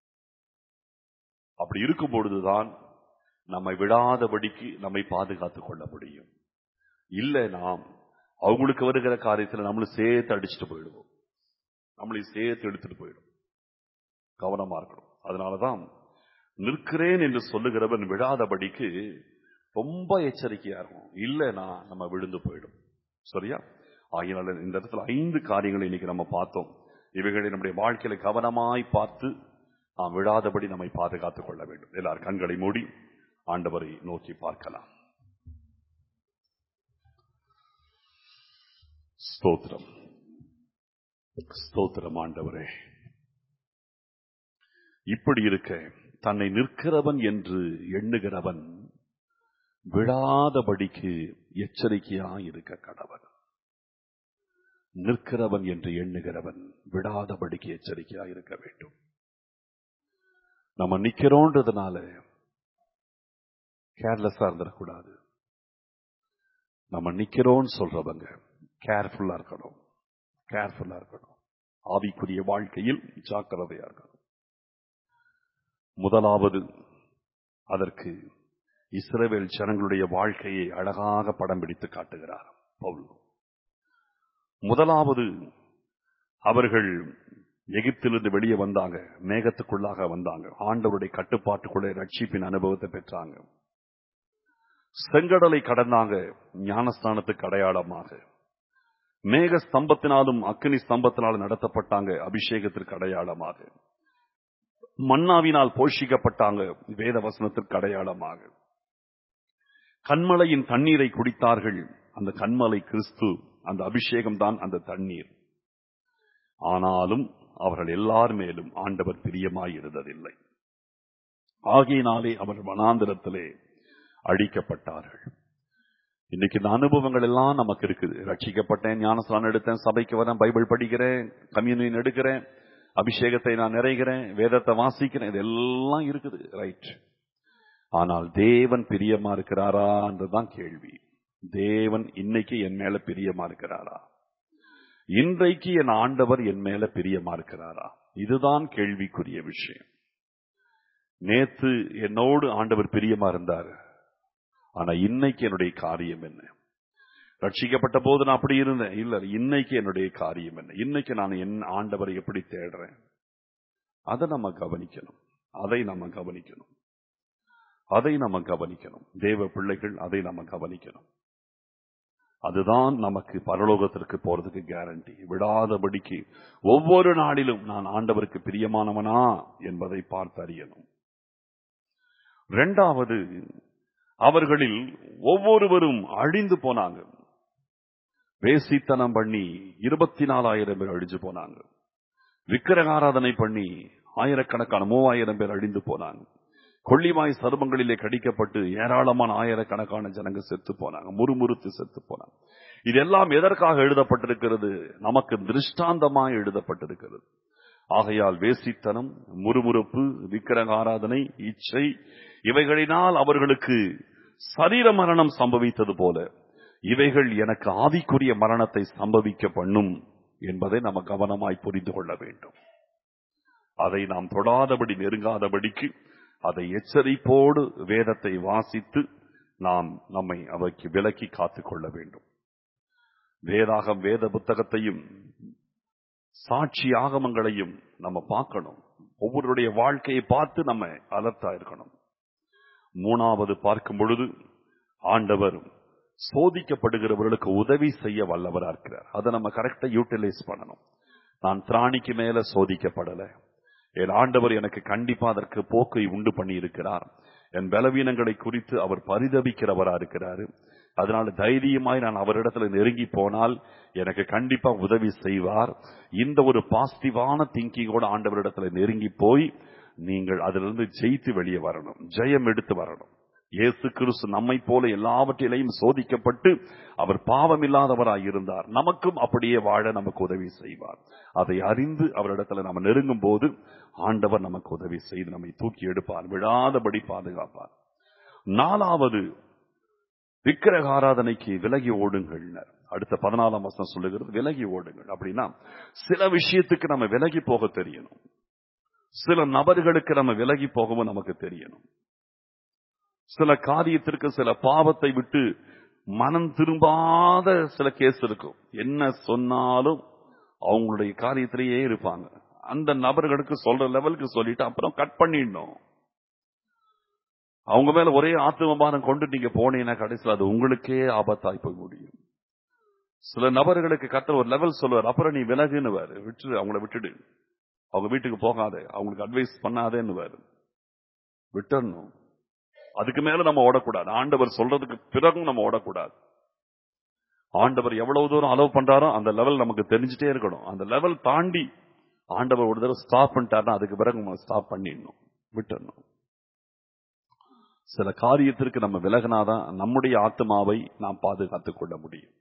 அப்படி இருக்கும் பொழுதுதான் நம்மை விடாதபடிக்கு நம்மை பாதுகாத்துக் கொள்ள முடியும். இல்ல நாம் அவங்களுக்கு வருகிற காரியத்தில் நம்மளும் சேர்த்து அடிச்சுட்டு போயிடுவோம், நம்மளையும் சேர்த்து எடுத்துட்டு போயிடும். கவனமா இருக்கணும். அதனாலதான் நிற்கிறேன் என்று சொல்லுகிறவன் விழாதபடிக்கு ரொம்ப எச்சரிக்கையா இருக்கும். இல்லைன்னா நம்ம விழுந்து போயிடும். சரியா? ஆகினால இந்த இடத்துல ஐந்து காரியங்களை இன்னைக்கு நம்ம பார்த்தோம். இவைகளை நம்முடைய வாழ்க்கையில கவனமாய் பார்த்து நாம் விழாதபடி நம்மை பாதுகாத்துக் கொள்ள வேண்டும். எல்லாரும் கண்களை மூடி ஆண்டவரை நோக்கி பார்க்கலாம். ஸ்தோத்திரம், ஸ்தோத்திரம் ஆண்டவரே. இப்படி இருக்க தன்னை நிற்கிறவன் என்று எண்ணுகிறவன் விழாதபடிக்கு எச்சரிக்கையாய் இருக்க கடவன். நிற்கிறவன் என்று எண்ணுகிறவன் விடாதபடிக்கு எச்சரிக்கையாய் இருக்க வேண்டும். நம்ம நிக்கிறோன்றதுனால கேர்லெஸ்ஸா இருந்துடக்கூடாது. நம்ம நிக்கிறோம்னு சொல்றவங்க கேர்ஃபுல்லா இருக்கணும், கேர்ஃபுல்லா இருக்கணும். ஆவிக்குரிய வாழ்க்கையில் ஜாக்கிரதையா இருக்கணும். முதலாவது, அதற்கு இஸ்ரவேல் ஜனங்களுடைய வாழ்க்கையை அழகாக படம் பிடித்து காட்டுகிறார் பவுல். முதலாவது, அவர்கள் எகிப்திலிருந்து வெளியே வந்தாங்க, மேகத்துக்குள்ளாக வந்தாங்க, ஆண்டவருடைய கட்டுப்பாட்டுக்குள்ளே ரட்சிப்பின் அனுபவத்தை பெற்றாங்க. செங்கடலை கடந்தாங்க, ஞானஸ்தானத்துக்கு அடையாளமாக. மேக ஸ்தம்பத்தினாலும் அக்கினி ஸ்தம்பத்தினாலும் நடத்தப்பட்டாங்க அபிஷேகத்திற்கு அடையாளமாக. மன்னாவினால் போஷிக்கப்பட்டாங்க வேத வசனத்திற்கு அடையாளமாக. கன்மலையின் தண்ணீரை குடித்தார்கள். அந்த கன்மலை கிறிஸ்து, அந்த அபிஷேகம் தான் அந்த தண்ணீர். ஆனாலும் அவர்கள் எல்லார் மேலும் ஆண்டவர் பிரியமாய் இருந்ததில்லை. ஆகையினாலே அவர்கள் வனாந்திரத்திலே அடிக்கப்பட்டார்கள். இன்னைக்கு இந்த அனுபவங்கள் எல்லாம் நமக்கு இருக்குது. ரட்சிக்கப்பட்டேன், ஞானஸ்நானம் எடுத்தேன், சபைக்கு வரேன், பைபிள் படிக்கிறேன், கம்யூனியன் எடுக்கிறேன், அபிஷேகத்தை நான் நிறைகிறேன், வேதத்தை வாசிக்கிறேன், இதெல்லாம் இருக்குது, ரைட். ஆனால் தேவன் பிரியமா இருக்கிறாரா என்றுதான் கேள்வி. தேவன் இன்னைக்கு என் மேல பிரியமா இருக்கிறாரா? இன்றைக்கு என் ஆண்டவர் என் மேல பிரியமா இருக்கிறாரா? இதுதான் கேள்விக்குரிய விஷயம். நேத்து என்னோடு ஆண்டவர் பிரியமா இருந்தார். ஆனா இன்னைக்கு என்னுடைய காரியம் என்ன? ரட்சிக்கப்பட்ட போது நான் அப்படி இருந்தேன், இல்ல இன்னைக்கு என்னுடைய காரியம் என்ன? இன்னைக்கு நான் என் ஆண்டவரை எப்படி தேடுறேன்? அதை நம்ம கவனிக்கணும். அதை நம்ம கவனிக்கணும். அதை நம்ம கவனிக்கணும். தேவ பிள்ளைகள், அதை நம்ம கவனிக்கணும். அதுதான் நமக்கு பரலோகத்திற்கு போறதுக்கு கேரண்டி. விடாதபடிக்கு ஒவ்வொரு நாளிலும் நான் ஆண்டவருக்கு பிரியமானவனா என்பதை பார்த்து அறியணும். இரண்டாவது, அவர்களில் ஒவ்வொருவரும் அழிந்து போனாங்க. வேசித்தனம் பண்ணி இருபத்தி நாலாயிரம் பேர் அழிஞ்சு போனாங்க. விக்கிரகாராதனை பண்ணி ஆயிரக்கணக்கான மூவாயிரம் பேர் அழிந்து போனாங்க. கொள்ளிவாய் சர்மங்களிலே கடிக்கப்பட்டு ஏராளமான ஆயிரக்கணக்கான ஜனங்க செத்து போனாங்க, முறுமுறுத்து செத்து போனாங்க. இதெல்லாம் எதற்காக எழுதப்பட்டிருக்கிறது? நமக்கு திருஷ்டாந்தமாய் எழுதப்பட்டிருக்கிறது. ஆகையால் வேசித்தனம், முறுமுறுப்பு, விக்கிரகாராதனை, இச்சை, இவைகளினால் அவர்களுக்கு சரீர மரணம் சம்பவித்தது போல இவைகள் எனக்கு ஆவிக்குரிய மரணத்தை சம்பவிக்க பண்ணும் என்பதை நம்ம கவனமாய் புரிந்து கொள்ள வேண்டும். அதை நாம் தொடாதபடி, நெருங்காதபடிக்கு அதை எச்சரிப்போடு வேதத்தை வாசித்து நாம் நம்மை அவைக்கு விலக்கி காத்துக் கொள்ள வேண்டும். வேதாகம், வேத புத்தகத்தையும் சாட்சி ஆகமங்களையும் நம்ம பார்க்கணும். ஒவ்வொருடைய வாழ்க்கையை பார்த்து நம்ம அலர்ட்டா இருக்கணும். மூணாவது, பார்க்கும் பொழுது ஆண்டவர் சோதிக்கப்படுகிறவர்களுக்கு உதவி செய்ய வல்லவரா இருக்கிறார். அதை நம்ம கரெக்டா யூட்டிலைஸ் பண்ணணும். நான் திராணிக்கு மேல சோதிக்கப்படல. என் ஆண்டவர் எனக்கு கண்டிப்பா அதற்கு போக்கை உண்டு பண்ணி இருக்கிறார். என் பலவீனங்களை குறித்து அவர் பரிதபிக்கிறவரா இருக்கிறாரு. அதனால தைரியமாய் நான் அவரிடத்துல நெருங்கி போனால் எனக்கு கண்டிப்பா உதவி செய்வார். இந்த ஒரு பாசிட்டிவான திங்கிங்கோட ஆண்டவரிடத்துல நெருங்கி போய் நீங்கள் அதிலிருந்து ஜெயித்து வெளியே வரணும், ஜெயம் எடுத்து வரணும். இயேசு கிறிஸ்து நம்மை போல எல்லாவற்றிலையும் சோதிக்கப்பட்டு அவர் பாவம் இல்லாதவராய் இருந்தார். நமக்கும் அப்படியே வாழ நமக்கு உதவி செய்வார். அதை அறிந்து அவரிடத்துல நம்ம நெருங்கும் போது ஆண்டவர் நமக்கு உதவி செய்து நம்மை தூக்கி எடுப்பார், விழாதபடி பாதுகாப்பார். நாலாவது, விக்கிரக ஆராதனைக்கு விலகி ஓடுங்கள். அடுத்த பதினாலாம் வசனம் சொல்லுகிறது, விலகி ஓடுங்கள். அப்படின்னா சில விஷயத்துக்கு நம்ம விலகி போக தெரியணும். சில நபர்களுக்கு நம்ம விலகி போகவும் நமக்கு தெரியணும். சில காரியத்திற்கு, சில பாவத்தை விட்டு மனம் திரும்பாத சில கேஸ் இருக்கும். என்ன சொன்னாலும் அவங்களுடைய காரியத்திலேயே இருப்பாங்க. அந்த நபர்களுக்கு சொல்ற லெவலுக்கு சொல்லிட்டு அப்புறம் கட் பண்ணிடணும். அவங்க மேல ஒரே ஆத்மபாரம் கொண்டு நீங்க போனீங்கன்னா கடைசியில் அது உங்களுக்கே ஆபத்தாய் போய் முடியும். சில நபர்களுக்கு கர்த்தர் ஒரு லெவல் சொல்லுவார், அப்புறம் நீ விலகுன்னு விட்டு அவங்கள விட்டுடு, அவங்க வீட்டுக்கு போகாத, அவங்களுக்கு அட்வைஸ் பண்ணாதேன்னு விட்டுறணும். அதுக்கு மேல நம்ம ஓடக்கூடாது. ஆண்டவர் சொல்றதுக்கு பிறகும் நம்ம ஓடக்கூடாது. ஆண்டவர் எவ்வளவு தூரம் அலோவ் பண்றாரோ அந்த லெவல் நமக்கு தெரிஞ்சுட்டே இருக்கணும். அந்த லெவல் தாண்டி ஆண்டவர் ஒரு தடவை ஸ்டாப் பண்ணிட்டாருன்னா அதுக்கு பிறகு நம்ம ஸ்டாப் பண்ணிடணும், விட்டுறணும். சில காரியத்திற்கு நம்ம விலகினாதான் நம்முடைய ஆத்மாவை நாம் பாதுகாத்துக் கொள்ள முடியும்.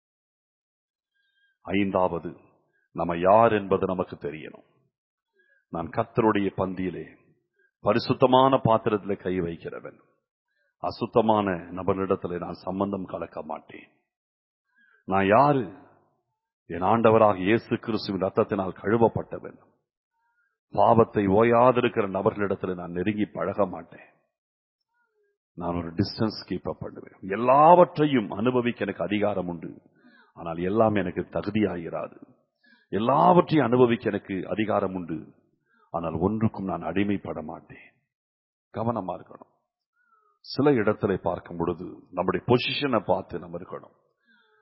ஐந்தாவது, நம்ம யார் என்பது நமக்கு தெரியணும். நான் கர்த்தருடைய பந்தியிலே பரிசுத்தமான பாத்திரத்தில் கை வைக்கிறவன், அசுத்தமான நபரிடத்திலே நான் சம்பந்தம் கலக்க மாட்டேன். நான் யாரு? என் ஆண்டவராக இயேசு கிறிஸ்துவின் ரத்தத்தினால் கழுவப்பட்டவன். பாவத்தை ஓயாதிருக்கிற நபர்களிடத்தில் நான் நெருங்கி பழக மாட்டேன். நான் ஒரு டிஸ்டன்ஸ் கீப் அப் பண்ணுவேன். எல்லாவற்றையும் அனுபவிக்க எனக்கு அதிகாரம் உண்டு, ஆனால் எல்லாமே எனக்கு தகுதியாகிறாது. எல்லாவற்றையும் அனுபவிக்க எனக்கு அதிகாரம் உண்டு, ஆனால் ஒன்றுக்கும் நான் அடிமைப்பட மாட்டேன். கவனமா இருக்கணும். சில இடத்துல பார்க்கும் பொழுது நம்முடைய பொசிஷனை பார்த்து நம்ம இருக்கணும்.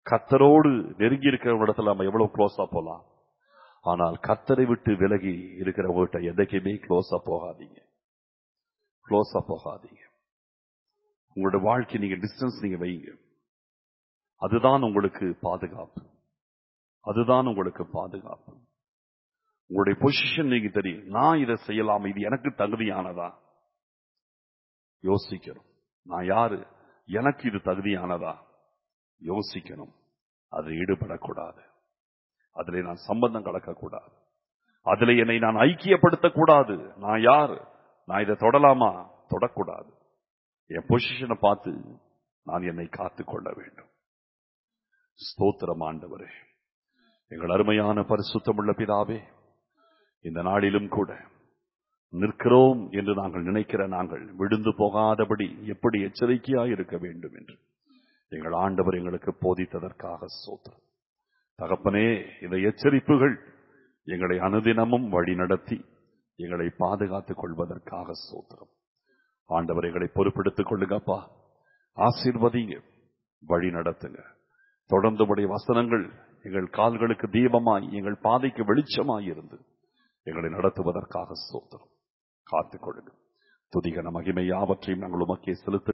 கர்த்தரோடு நெருங்கி இருக்கிற இடத்துல நம்ம எவ்வளவு க்ளோஸா போலாம். ஆனால் கர்த்தரை விட்டு விலகி இருக்கிறவங்ககிட்ட எதைக்குமே க்ளோஸா போகாதீங்க. க்ளோஸா போகாதீங்க. உங்களோட வாழ்க்கை நீங்க டிஸ்டன்ஸ் நீங்க வைங்க. அதுதான் உங்களுக்கு பாதுகாப்பு. அதுதான் உங்களுக்கு பாதுகாப்பு. உங்களுடைய பொசிஷன் நீங்க தெரியும். நான் இதை செய்யலாம், இது எனக்கு தகுதியானதா யோசிக்கணும். நான் யாரு, எனக்கு இது தகுதியானதா யோசிக்கணும். அதில் ஈடுபடக்கூடாது. அதிலே நான் சம்பந்தம் கலக்கக்கூடாது. அதிலே என்னை நான் ஐக்கியப்படுத்தக்கூடாது. நான் யார், நான் இதை தொடலாமா, தொடக்கூடாது. என் பொசிஷனை பார்த்து நான் என்னை காத்துக் கொள்ள வேண்டும். ஸ்தோத்திரம் ஆண்டவரே. எங்கள் அருமையான பரிசுத்தமுள்ள பிதாவே, இந்த நாளிலும் கூட நிற்கிறோம் என்று நாங்கள் நினைக்கிற நாங்கள் விழுந்து போகாதபடி எப்படி எச்சரிக்கையாய் இருக்க வேண்டும் என்று எங்கள் ஆண்டவர் எங்களுக்கு போதித்ததற்காக ஸ்தோத்திரம். தகப்பனே, இந்த எச்சரிப்புகள் எங்களை அனுதினமும் வழி நடத்தி எங்களை பாதுகாத்துக் கொள்வதற்காக ஸ்தோத்திரம். ஆண்டவர் எங்களை பொறுப்பெடுத்துக் கொள்ளுங்கப்பா. ஆசீர்வதிங்க, வழி நடத்துங்க. தொடர்ந்து உடைய வசனங்கள் எங்கள் கால்களுக்கு தீபமாய், எங்கள் பாதைக்கு வெளிச்சமாய் இருந்து எங்களை நடத்துவதற்காக ஸ்தோத்திரம். காத்துக் கொள்ளுங்க. துதிகன மகிமை யாவற்றையும் நாங்கள் உமக்கே செலுத்த